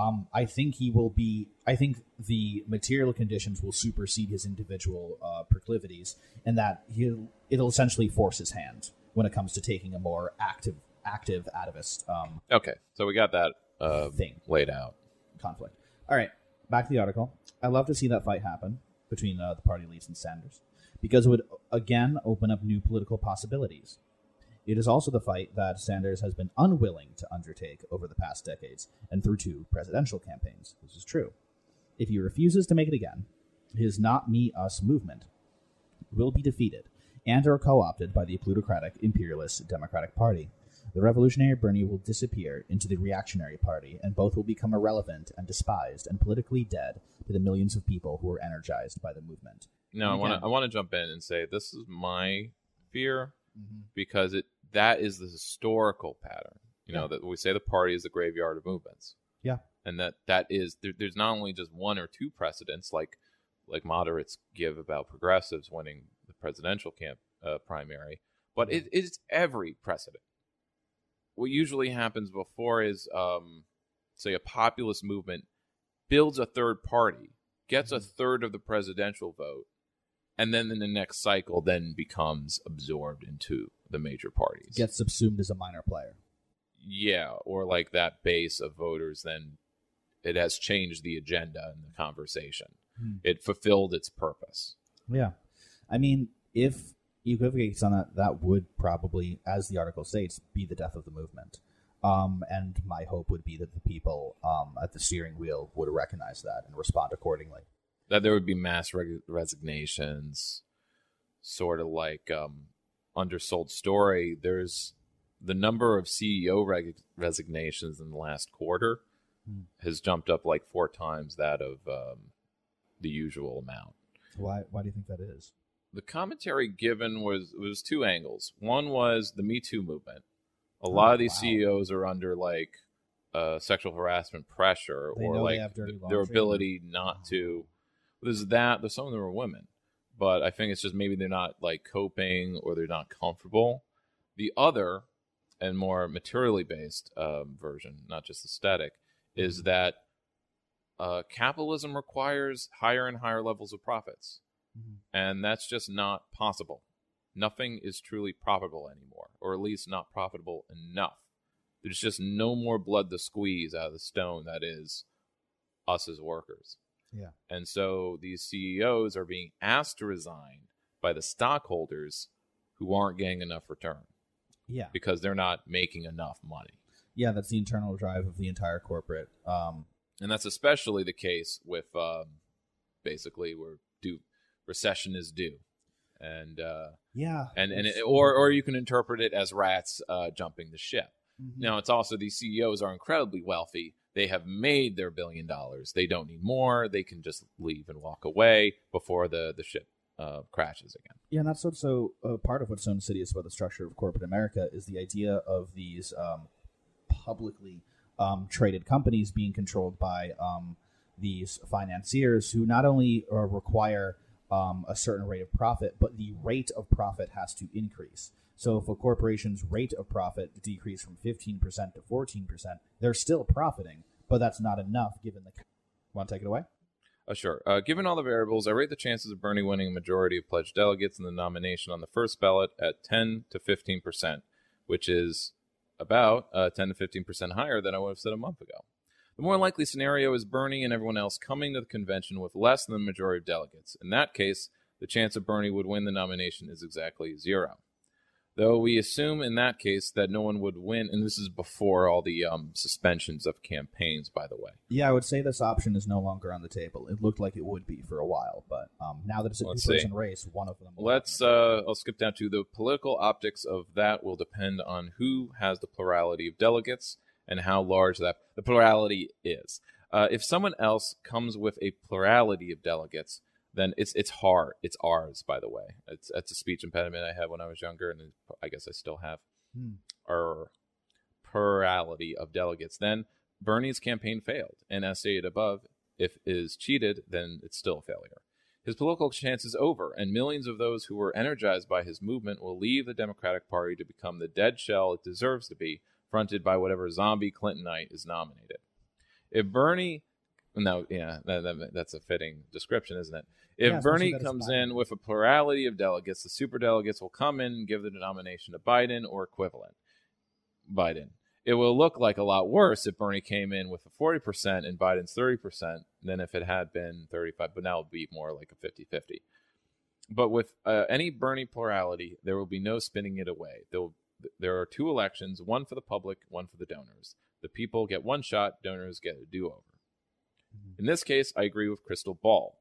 I think he will be. I think the material conditions will supersede his individual proclivities, and that it'll essentially force his hand when it comes to taking a more active atavist. Okay, so we got that thing laid out. Conflict. All right, back to the article. I love to see that fight happen between the party leads and Sanders because it would again open up new political possibilities. It is also the fight that Sanders has been unwilling to undertake over the past decades and through 2 presidential campaigns. This is true. If he refuses to make it again, his Not Me, Us movement will be defeated and or co-opted by the plutocratic, imperialist Democratic Party. The revolutionary Bernie will disappear into the reactionary party, and both will become irrelevant and despised and politically dead to the millions of people who are energized by the movement. No, I want to jump in and say this is my fear because that is the historical pattern. That we say the party is the graveyard of movements. Yeah, and that is there's not only just 1 or 2 precedents like moderates give about progressives winning the presidential primary, but it's every precedent. What usually happens before is, say, a populist movement builds a third party, gets a third of the presidential vote, and then in the next cycle then becomes absorbed into the major parties. Gets subsumed as a minor player. Yeah, or like that base of voters, then it has changed the agenda and the conversation. It fulfilled its purpose. Yeah. I mean, if equivocates on that would probably, as the article states, be the death of the movement. And my hope would be that the people at the steering wheel would recognize that and respond accordingly. That there would be mass resignations, sort of like Undersold Story. There's the number of CEO resignations in the last quarter has jumped up like 4 times that of the usual amount. Why do you think that is? The commentary given was 2 angles. One was the Me Too movement. A lot of these CEOs are under like sexual harassment pressure or like their ability not to. There's that. There's some of them are women, but I think it's just maybe they're not like coping or they're not comfortable. The other and more materially based version, not just aesthetic, is that capitalism requires higher and higher levels of profits. And that's just not possible. Nothing is truly profitable anymore, or at least not profitable enough. There's just no more blood to squeeze out of the stone that is us as workers. Yeah. And so these CEOs are being asked to resign by the stockholders who aren't getting enough return. Yeah. Because they're not making enough money. Yeah, that's the internal drive of the entire corporate. And that's especially the case with basically recession is due, and or you can interpret it as rats jumping the ship. Now it's also these CEOs are incredibly wealthy. They have made their $1 billion. They don't need more. They can just leave and walk away before the ship crashes again. Yeah, and that's also part of what's so insidious about the structure of corporate America is the idea of these publicly traded companies being controlled by these financiers who not only require a certain rate of profit, but the rate of profit has to increase. So if a corporation's rate of profit decreased from 15% to 14%, they're still profiting, but that's not enough given the... Want to take it away? Sure. Given all the variables, I rate the chances of Bernie winning a majority of pledged delegates in the nomination on the first ballot at 10 to 15%, which is about 10 to 15% higher than I would have said a month ago. The more likely scenario is Bernie and everyone else coming to the convention with less than the majority of delegates. In that case, the chance of Bernie would win the nomination is exactly 0. Though we assume in that case that no one would win, and this is before all the suspensions of campaigns, by the way. Yeah, I would say this option is no longer on the table. It looked like it would be for a while, but now that it's a two-person race, one of them... I'll skip down to the political optics of that will depend on who has the plurality of delegates and how large the plurality is. If someone else comes with a plurality of delegates, then it's hard. It's ours, by the way. It's a speech impediment I had when I was younger, and I guess I still have. Our plurality of delegates. Then Bernie's campaign failed, and as stated above, if it is cheated, then it's still a failure. His political chance is over, and millions of those who were energized by his movement will leave the Democratic Party to become the dead shell it deserves to be, fronted by whatever zombie Clintonite is nominated. If Bernie... No, yeah, that's a fitting description, isn't it? If Bernie comes in with a plurality of delegates, the superdelegates will come in and give the nomination to Biden or equivalent. Biden. It will look like a lot worse if Bernie came in with a 40% and Biden's 30% than if it had been 35%, but now it'll be more like a 50-50. But with any Bernie plurality, there will be no spinning it away. There are 2 elections, one for the public, one for the donors. The people get one shot, donors get a do-over. In this case, I agree with Crystal Ball,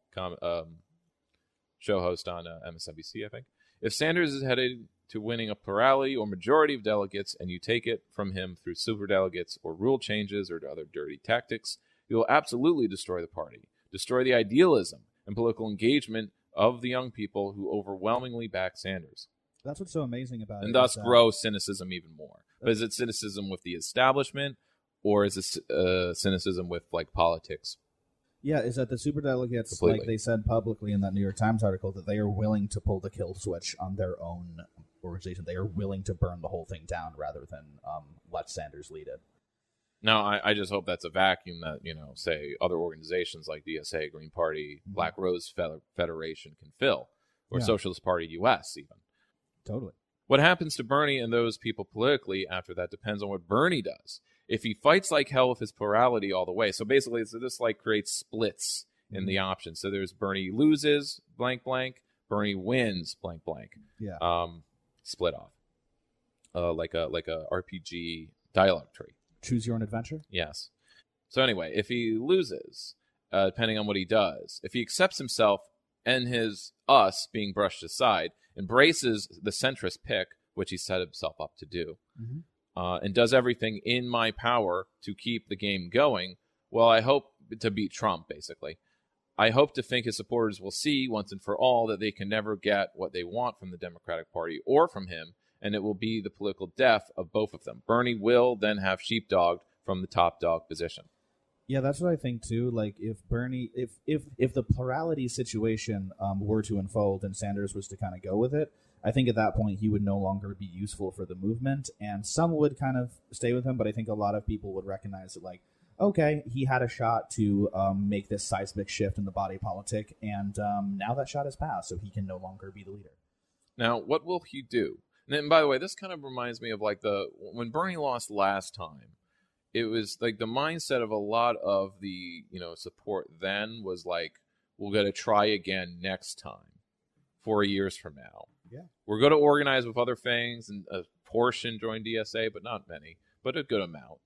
show host on MSNBC, I think. If Sanders is headed to winning a plurality or majority of delegates and you take it from him through superdelegates or rule changes or other dirty tactics, you will absolutely destroy the party, destroy the idealism and political engagement of the young people who overwhelmingly back Sanders. That's what's so amazing about it. And thus grow cynicism even more. But is it cynicism with the establishment, or is it cynicism with like politics? Yeah, is that the superdelegates, like they said publicly in that New York Times article, that they are willing to pull the kill switch on their own organization. They are willing to burn the whole thing down rather than let Sanders lead it. Now, I just hope that's a vacuum that, say other organizations like DSA, Green Party, Black Rose Federation can fill, or Socialist Party US even. Totally. What happens to Bernie and those people politically after that depends on what Bernie does. If he fights like hell with his plurality all the way, so basically this creates splits in the options. So there's Bernie loses blank blank, Bernie wins blank blank. Yeah. Split off. Like a RPG dialogue tree. Choose your own adventure? Yes. So anyway, if he loses, depending on what he does, if he accepts himself and his us being brushed aside, embraces the centrist pick, which he set himself up to do, and does everything in my power to keep the game going, well, I hope to beat Trump, basically. I hope to think his supporters will see once and for all that they can never get what they want from the Democratic Party or from him, and it will be the political death of both of them. Bernie will then have sheepdogged from the top dog position. Yeah, that's what I think too. Like if Bernie, if the plurality situation were to unfold and Sanders was to kind of go with it, I think at that point he would no longer be useful for the movement, and some would kind of stay with him. But I think a lot of people would recognize that, like, okay, he had a shot to make this seismic shift in the body politic, and now that shot has passed, so he can no longer be the leader. Now, what will he do? And by the way, this kind of reminds me of like when Bernie lost last time. It was like the mindset of a lot of the support then was like, we're going to try again next time, 4 years from now. Yeah, we're going to organize with other things, and a portion joined DSA, but not many, but a good amount.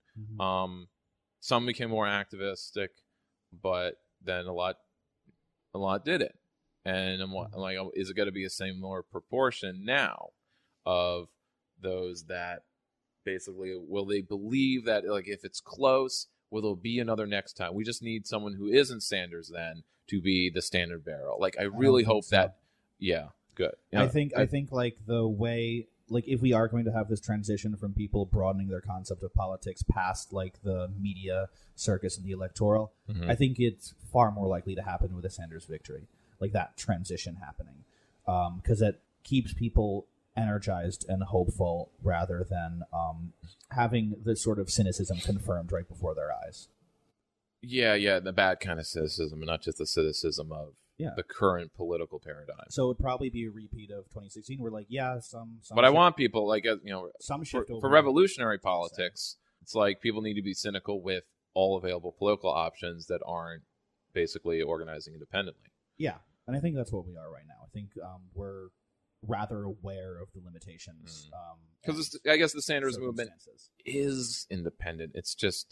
Some became more activistic, but then a lot did it. And I'm like, is it going to be a similar proportion now of those that basically, will they believe that, like, if it's close, will there be another next time? We just need someone who isn't Sanders then to be the standard bearer. Like, I really hope that, good. I think like the way, like if we are going to have this transition from people broadening their concept of politics past like the media circus and the electoral, I think it's far more likely to happen with a Sanders victory, like that transition happening, because it keeps people energized and hopeful rather than having the sort of cynicism confirmed right before their eyes. Yeah, the bad kind of cynicism, and not just the cynicism of the current political paradigm. So it would probably be a repeat of 2016. We're like, some but I want people like some shift for revolutionary politics. It's like people need to be cynical with all available political options that aren't basically organizing independently. Yeah, and I think that's what we are right now. I think we're rather aware of the limitations. Because I guess the Sanders movement is independent. It's just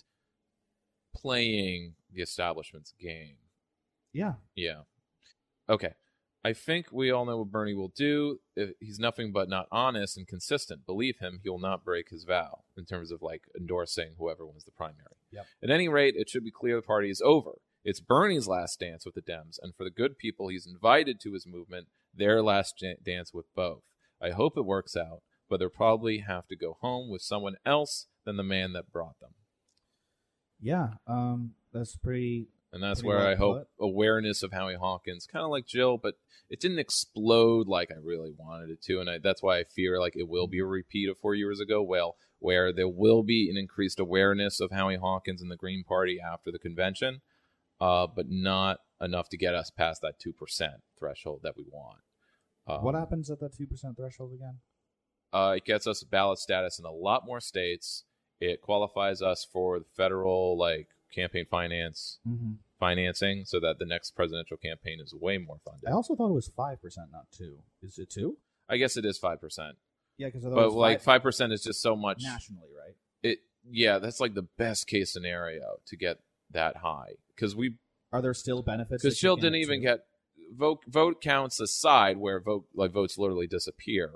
playing the establishment's game. Yeah. Yeah. Okay. I think we all know what Bernie will do. If he's nothing but not honest and consistent. Believe him, he will not break his vow in terms of like endorsing whoever wins the primary. Yep. At any rate, it should be clear the party is over. It's Bernie's last dance with the Dems, and for the good people he's invited to his movement, their last dance with both. I hope it works out, but they'll probably have to go home with someone else than the man that brought them. Yeah, that's pretty. And that's pretty where well I hope put. awareness of Howie Hawkins, kind of like Jill, but it didn't explode like I really wanted it to. And that's why I fear like it will be a repeat of 4 years ago, where there will be an increased awareness of Howie Hawkins and the Green Party after the convention, but not enough to get us past that 2% threshold that we want. What happens at that 2% threshold again? It gets us ballot status in a lot more states. It qualifies us for the federal like campaign financing, so that the next presidential campaign is way more funded. I also thought it was 5%, not 2. Is it 2? I guess it is 5%. Yeah, because but like 5% is just so much nationally, right? That's like the best case scenario to get that high. Because are there still benefits? Because Jill didn't even get vote counts aside, where votes literally disappear.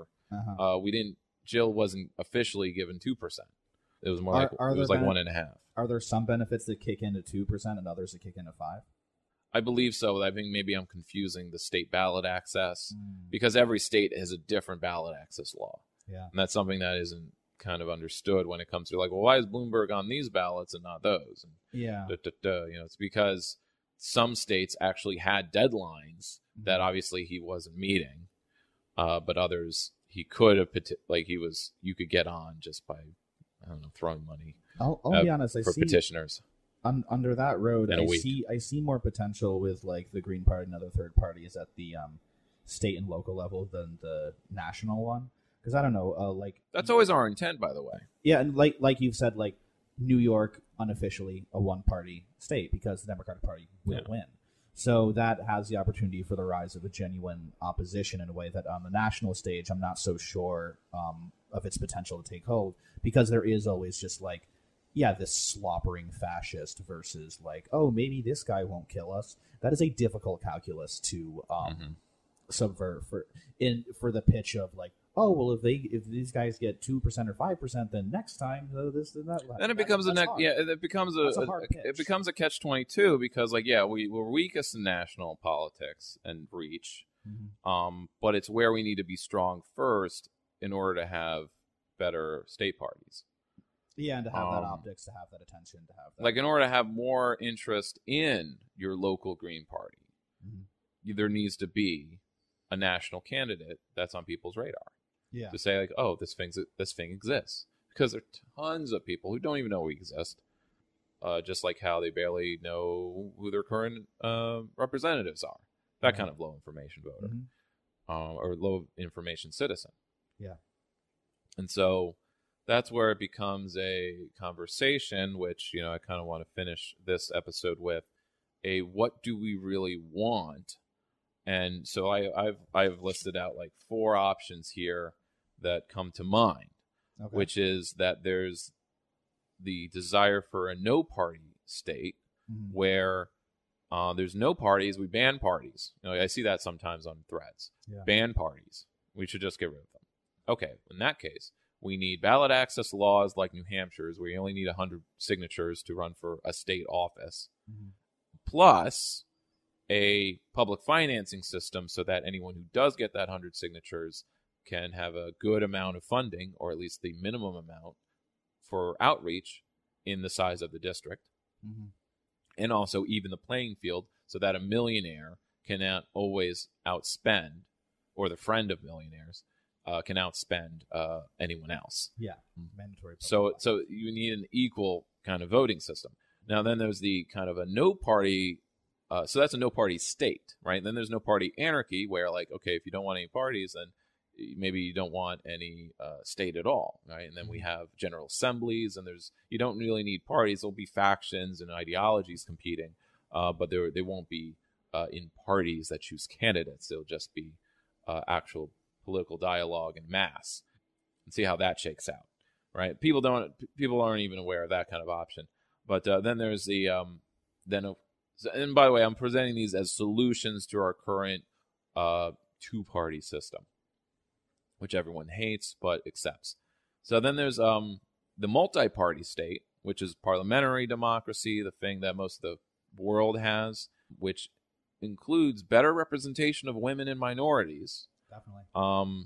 Jill wasn't officially given 2%. It was more like 1.5%. Are there some benefits that kick into 2% and others that kick into 5%? I believe so. I think maybe I'm confusing the state ballot access because every state has a different ballot access law. Yeah, and that's something that isn't kind of understood when it comes to like, well, why is Bloomberg on these ballots and not those? And yeah, it's because some states actually had deadlines that obviously he wasn't meeting, but others he could have you could get on just by throwing money. I'll be honest. I see petitioners under that road. I see more potential with like the Green Party and other third parties at the state and local level than the national one. Because I don't know, that's always our intent, by the way. Yeah, and like you've said, like New York unofficially a one-party state because the Democratic Party will win. So that has the opportunity for the rise of a genuine opposition in a way that on the national stage I'm not so sure of its potential to take hold, because there is always just like, this slobbering fascist versus like, oh, maybe this guy won't kill us. That is a difficult calculus to subvert for the pitch of like, oh, well, if these guys get 2% or 5%, then next time this and that. Then it becomes it becomes a catch-22 because we're weakest in national politics and reach, but it's where we need to be strong first in order to have better state parties. Yeah, and to have that optics, to have that attention, to have that. Like in order to have more interest in your local Green Party, there needs to be a national candidate that's on people's radar. Yeah. To say like, oh, this thing exists, because there are tons of people who don't even know we exist. Just like how they barely know who their current representatives are. That kind of low information voter, or low information citizen. Yeah. And so that's where it becomes a conversation, which I kind of want to finish this episode with a what do we really want. And so I've listed out like 4 options here that come to mind, which is that there's the desire for a no-party state where there's no parties, we ban parties. I see that sometimes on threads. Yeah. Ban parties. We should just get rid of them. Okay, in that case, we need ballot access laws like New Hampshire's, where you only need 100 signatures to run for a state office, plus a public financing system so that anyone who does get that 100 signatures can have a good amount of funding, or at least the minimum amount, for outreach in the size of the district. And also even the playing field so that a millionaire cannot always outspend, or the friend of millionaires can outspend anyone else. Yeah, mandatory. So you need an equal kind of voting system. Now then there's the kind of a no-party, so that's a no-party state, right? Then there's no-party anarchy, where like, okay, if you don't want any parties, then maybe you don't want any state at all, right? And then we have general assemblies, and you don't really need parties. There'll be factions and ideologies competing, but they won't be in parties that choose candidates. It'll just be actual political dialogue en masse, and see how that shakes out, right? People aren't even aware of that kind of option. But then there's the and by the way, I'm presenting these as solutions to our current two-party system, which everyone hates but accepts. So then there's the multi-party state, which is parliamentary democracy, the thing that most of the world has, which includes better representation of women and minorities. Definitely.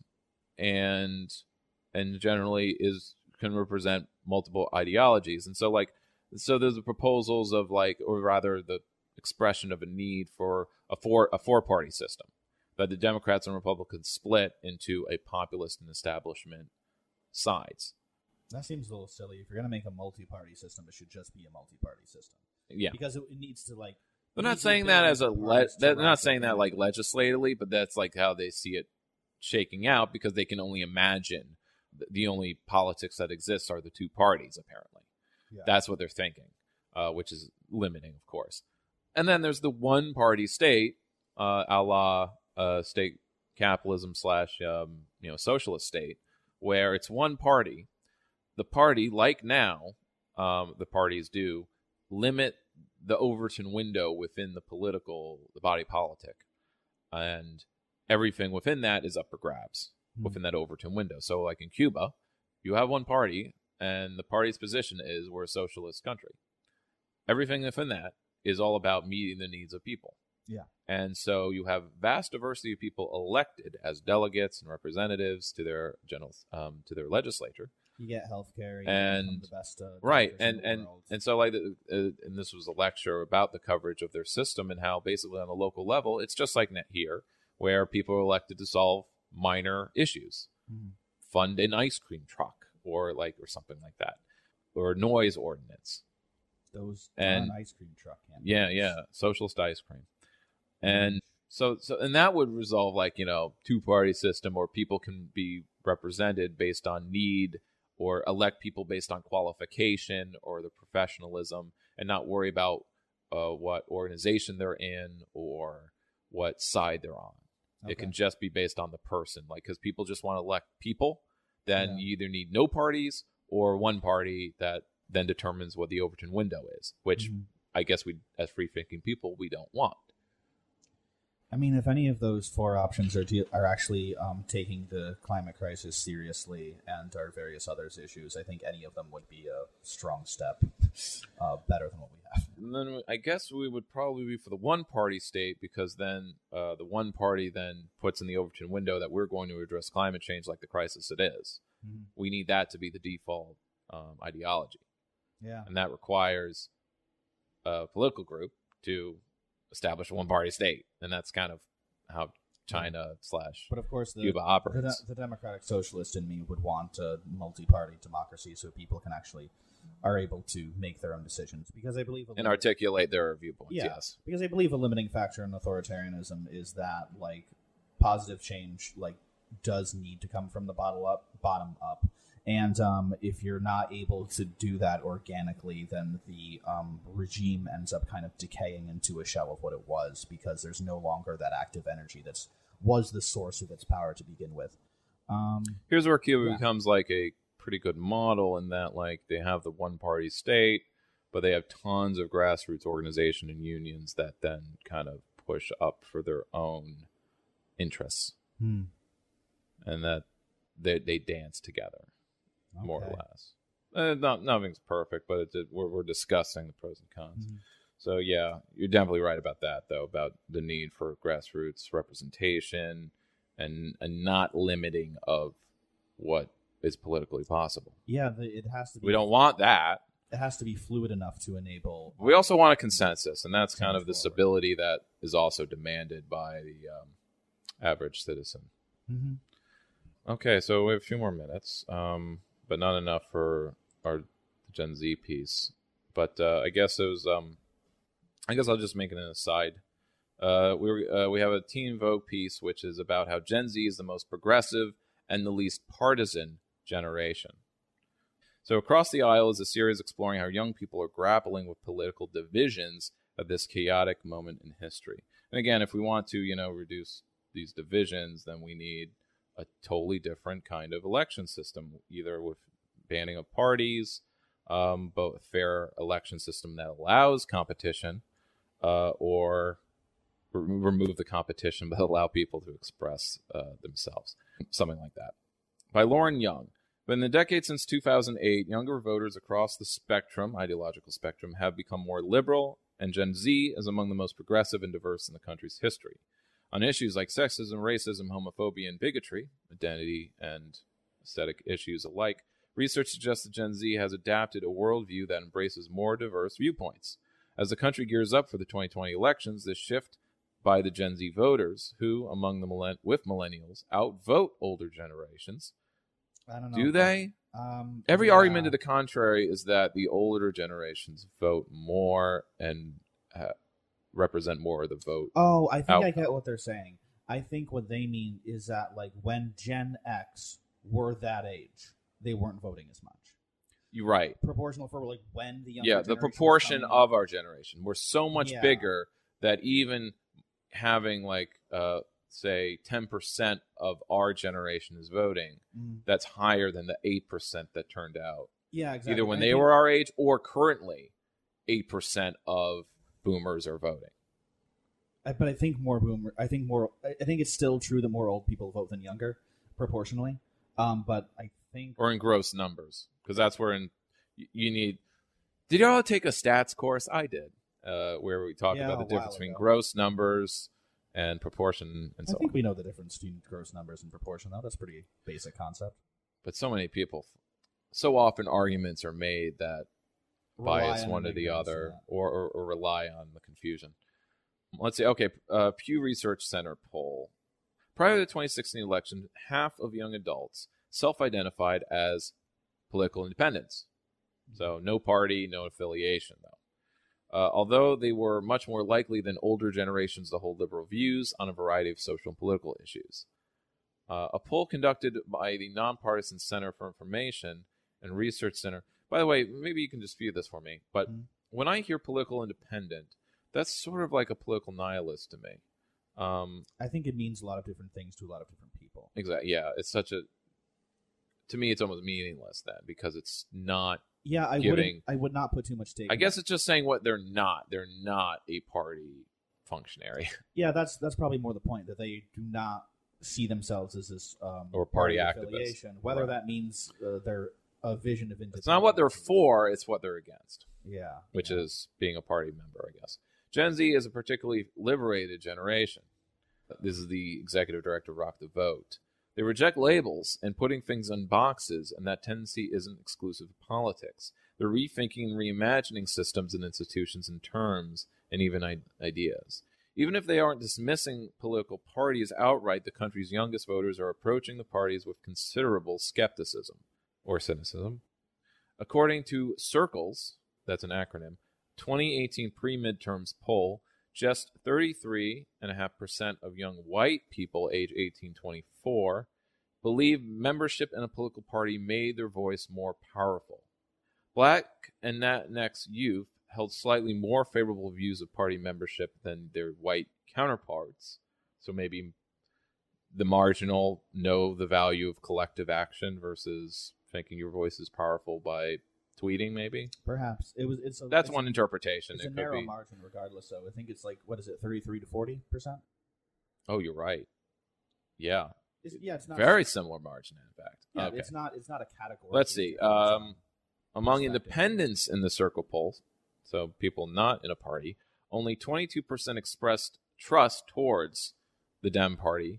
And generally can represent multiple ideologies. And so there's the proposals of or rather the expression of a need for a four-party system, that the Democrats and Republicans split into a populist and establishment sides. That seems a little silly. If you're going to make a multi-party system, it should just be a multi-party system. Yeah, because it needs to They're not saying that as they're not saying that legislatively, but that's how they see it shaking out, because they can only imagine the only politics that exists are the two parties. Apparently, that's what they're thinking, which is limiting, of course. And then there's the one-party state, a la state capitalism / socialist state, where it's one party. The party, like now, the parties do limit the Overton window within the body politic, and everything within that is up for grabs within that Overton window. So, like in Cuba, you have one party, and the party's position is we're a socialist country. Everything within that is all about meeting the needs of people. Yeah. And so you have vast diversity of people elected as delegates and representatives to their to their legislature. You get healthcare, and the best right, and so and this was a lecture about the coverage of their system and how basically on a local level it's just like here, where people are elected to solve minor issues, fund an ice cream truck or something like that, or noise ordinance. Those and ice cream truck campaigns. Yeah, socialist ice cream, and so that would resolve two-party system, or people can be represented based on need, or elect people based on qualification or the professionalism, and not worry about what organization they're in or what side they're on. Okay. It can just be based on the person, because people just want to elect people. Then you either need no parties or one party that then determines what the Overton window is, which I guess we, as free-thinking people, we don't want. I mean, if any of those four options are actually taking the climate crisis seriously and our various other issues, I think any of them would be a strong step better than what we have. And then I guess we would probably be for the one-party state, because then the one party then puts in the Overton window that we're going to address climate change like the crisis it is. We need that to be the default ideology. Yeah. And that requires a political group to establish a one-party state, and that's kind of how China / but of course Cuba operates. The democratic socialist in me would want a multi-party democracy so people can actually are able to make their own decisions, because I believe and articulate their viewpoints. Yes, because I believe a limiting factor in authoritarianism is that positive change does need to come from the bottom up. And if you're not able to do that organically, then the regime ends up kind of decaying into a shell of what it was, because there's no longer that active energy that was the source of its power to begin with. Here's where Cuba becomes a pretty good model, in that they have the one-party state, but they have tons of grassroots organization and unions that then kind of push up for their own interests, and that they dance together. Okay. More or less. Nothing's perfect, but we're discussing the pros and cons. So, yeah, you're definitely right about that, though, about the need for grassroots representation and not limiting of what is politically possible. Yeah, it has to be. We don't want that. It has to be fluid enough to enable. We also want a consensus, and that's kind of the stability that is also demanded by the average citizen. Okay, so we have a few more minutes. But not enough for our Gen Z piece. But I guess it was. I guess I'll just make it an aside. We have a Teen Vogue piece, which is about how Gen Z is the most progressive, and the least partisan generation. So Across the Aisle is a series exploring how young people are grappling with political divisions at this chaotic moment in history. And again, if we want to, reduce these divisions, then we need a totally different kind of election system, either with banning of parties, but a fair election system that allows competition, or remove the competition but allow people to express themselves. Something like that. By Lauren Young. But in the decade since 2008, younger voters across the spectrum, ideological spectrum, have become more liberal, and Gen Z is among the most progressive and diverse in the country's history. On issues like sexism, racism, homophobia, and bigotry, identity and aesthetic issues alike, research suggests that Gen Z has adapted a worldview that embraces more diverse viewpoints. As the country gears up for the 2020 elections, this shift by the Gen Z voters, who, among the with millennials, outvote older generations. I don't know. Do they? Every argument to the contrary is that the older generations vote more and represent more of the vote. Oh, I think I get what they're saying. I think what they mean is that, like, when Gen X were that age, they weren't voting as much. You're right. Proportional for, like, when the younger the proportion of our generation. We're so much bigger that even having, like, say 10% of our generation is voting, that's higher than the 8% that turned out. Yeah, exactly. Either when they were our age or currently 8% of boomers are voting. But I think I think it's still true that more old people vote than younger, proportionally. But I think... Or in gross numbers, because that's where you need... Did y'all take a stats course? I did, where we talked about the difference between gross numbers and proportion and so on. I think we know the difference between gross numbers and proportion, though. That's a pretty basic concept. But so many people, so often arguments are made that bias one or the other, or rely on the confusion. Let's see. Okay, Pew Research Center poll. Prior to the 2016 election, half of young adults self-identified as political independents. So no party, no affiliation, though. Although they were much more likely than older generations to hold liberal views on a variety of social and political issues. A poll conducted by the Nonpartisan Center for Information and Research Center. By the way, maybe you can dispute this for me, but when I hear political independent, that's sort of like a political nihilist to me. I think it means a lot of different things to a lot of different people. Exactly. Yeah, it's to me, it's almost meaningless then, because it's not. Yeah, I would not put too much stake. I guess it's just saying what they're not. They're not a party functionary. Yeah, that's probably more the point, that they do not see themselves as this or party activist. Whether that means they're a vision of independence. It's not what they're for; it's what they're against. Yeah, which is being a party member, I guess. Gen Z is a particularly liberated generation. This is the executive director of Rock the Vote. They reject labels and putting things in boxes, and that tendency isn't exclusive to politics. They're rethinking and reimagining systems and institutions and terms and even ideas. Even if they aren't dismissing political parties outright, the country's youngest voters are approaching the parties with considerable skepticism or cynicism. According to Circles, that's an acronym, 2018 pre-midterms poll, just 33.5% of young white people age 18-24 believe membership in a political party made their voice more powerful. Black and Latinx youth held slightly more favorable views of party membership than their white counterparts. So maybe the marginal know the value of collective action versus thinking your voice is powerful by tweeting, maybe. Perhaps that's one interpretation. It's a narrow margin, regardless. So I think it's like, what is it, 33 to 40%? Oh, you're right. Yeah. It's not very similar margin, in fact. Yeah, okay. It's not a category. Let's see. Among independents in the Circle poll, so people not in a party, only 22% expressed trust towards the Dem Party.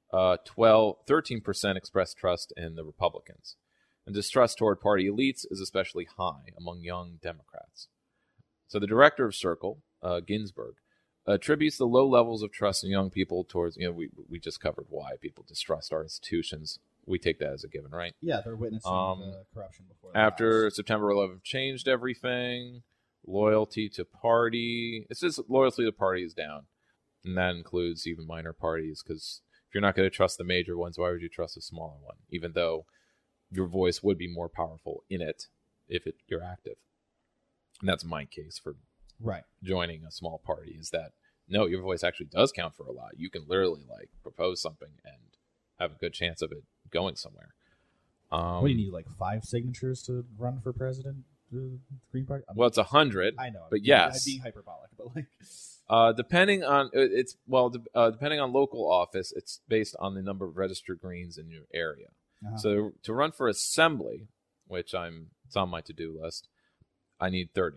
13% expressed trust in the Republicans. And distrust toward party elites is especially high among young Democrats. So the director of Circle, Ginsburg, attributes the low levels of trust in young people towards, we just covered why people distrust our institutions. We take that as a given, right? Yeah, they're witnessing corruption before. After September 11th changed everything, loyalty to party. It says loyalty to party is down. And that includes even minor parties, because If you're not going to trust the major ones, why would you trust a smaller one? Even though your voice would be more powerful in it if you're active. And that's my case for joining a small party, is that, no, your voice actually does count for a lot. You can literally like propose something and have a good chance of it going somewhere. What do you need, like 5 signatures to run for president? The Green Party? Well, it's 100. I know, but yes, I'm being hyperbolic, but like, depending on depending on local office, it's based on the number of registered Greens in your area. So to run for assembly, which it's on my to-do list, I need 30,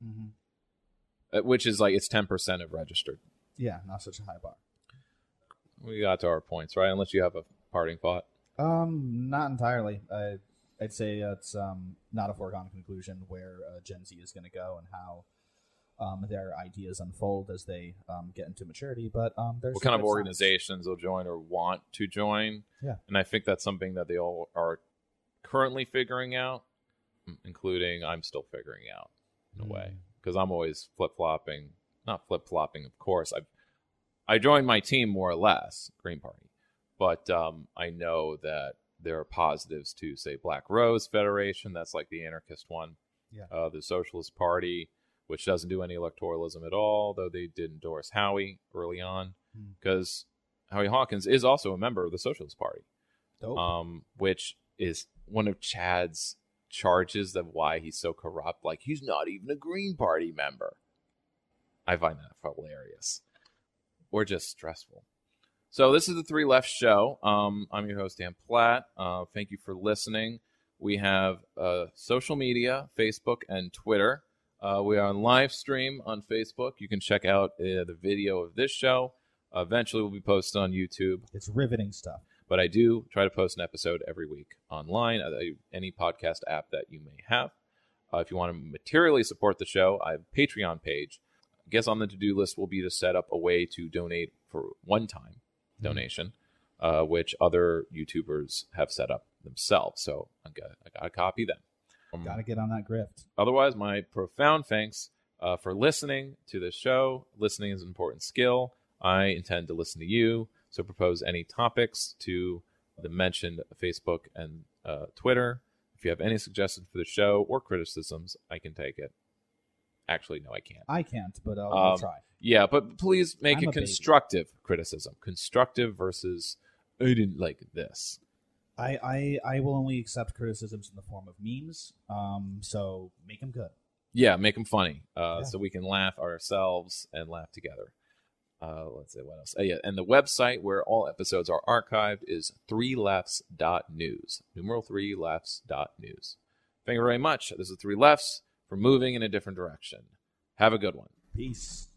which is like it's 10% of registered. Yeah, not such a high bar. We got to our points, right? Unless you have a parting thought. Not entirely. I'd say it's not a foregone conclusion where Gen Z is going to go and how their ideas unfold as they get into maturity. But there's what kind of organizations will join or want to join? Yeah, and I think that's something that they all are currently figuring out, including I'm still figuring out in a way, because I'm always flip-flopping. Not flip-flopping, of course. I joined my team more or less, Green Party, but I know that there are positives to, say, Black Rose Federation. That's like the anarchist one. Yeah. The Socialist Party, which doesn't do any electoralism at all, though they did endorse Howie early on, because Howie Hawkins is also a member of the Socialist Party, which is one of Chad's charges of why he's so corrupt. Like, he's not even a Green Party member. I find that hilarious. Or just stressful. So this is the Three Left Show. I'm your host, Dan Platt. Thank you for listening. We have social media, Facebook and Twitter. We are on live stream on Facebook. You can check out the video of this show. Eventually, we'll be posted on YouTube. It's riveting stuff. But I do try to post an episode every week online, any podcast app that you may have. If you want to materially support the show, I have a Patreon page. I guess on the to-do list will be to set up a way to donate for one-time donation, which other YouTubers have set up themselves. So I got to copy them. Got to get on that grift. Otherwise, my profound thanks for listening to this show. Listening is an important skill. I intend to listen to you. So propose any topics to the mentioned Facebook and Twitter. If you have any suggestions for the show or criticisms, I can take it. Actually, no, I can't. I can't, but I'll try. Yeah, but please make it constructive criticism. Constructive versus, I didn't like this. I will only accept criticisms in the form of memes, so make them good. Yeah, make them funny, so we can laugh ourselves and laugh together. Let's see, what else? Yeah, and the website where all episodes are archived is 3lefts.news. Numeral 3lefts.news. Thank you very much. This is 3 Lefts for moving in a different direction. Have a good one. Peace.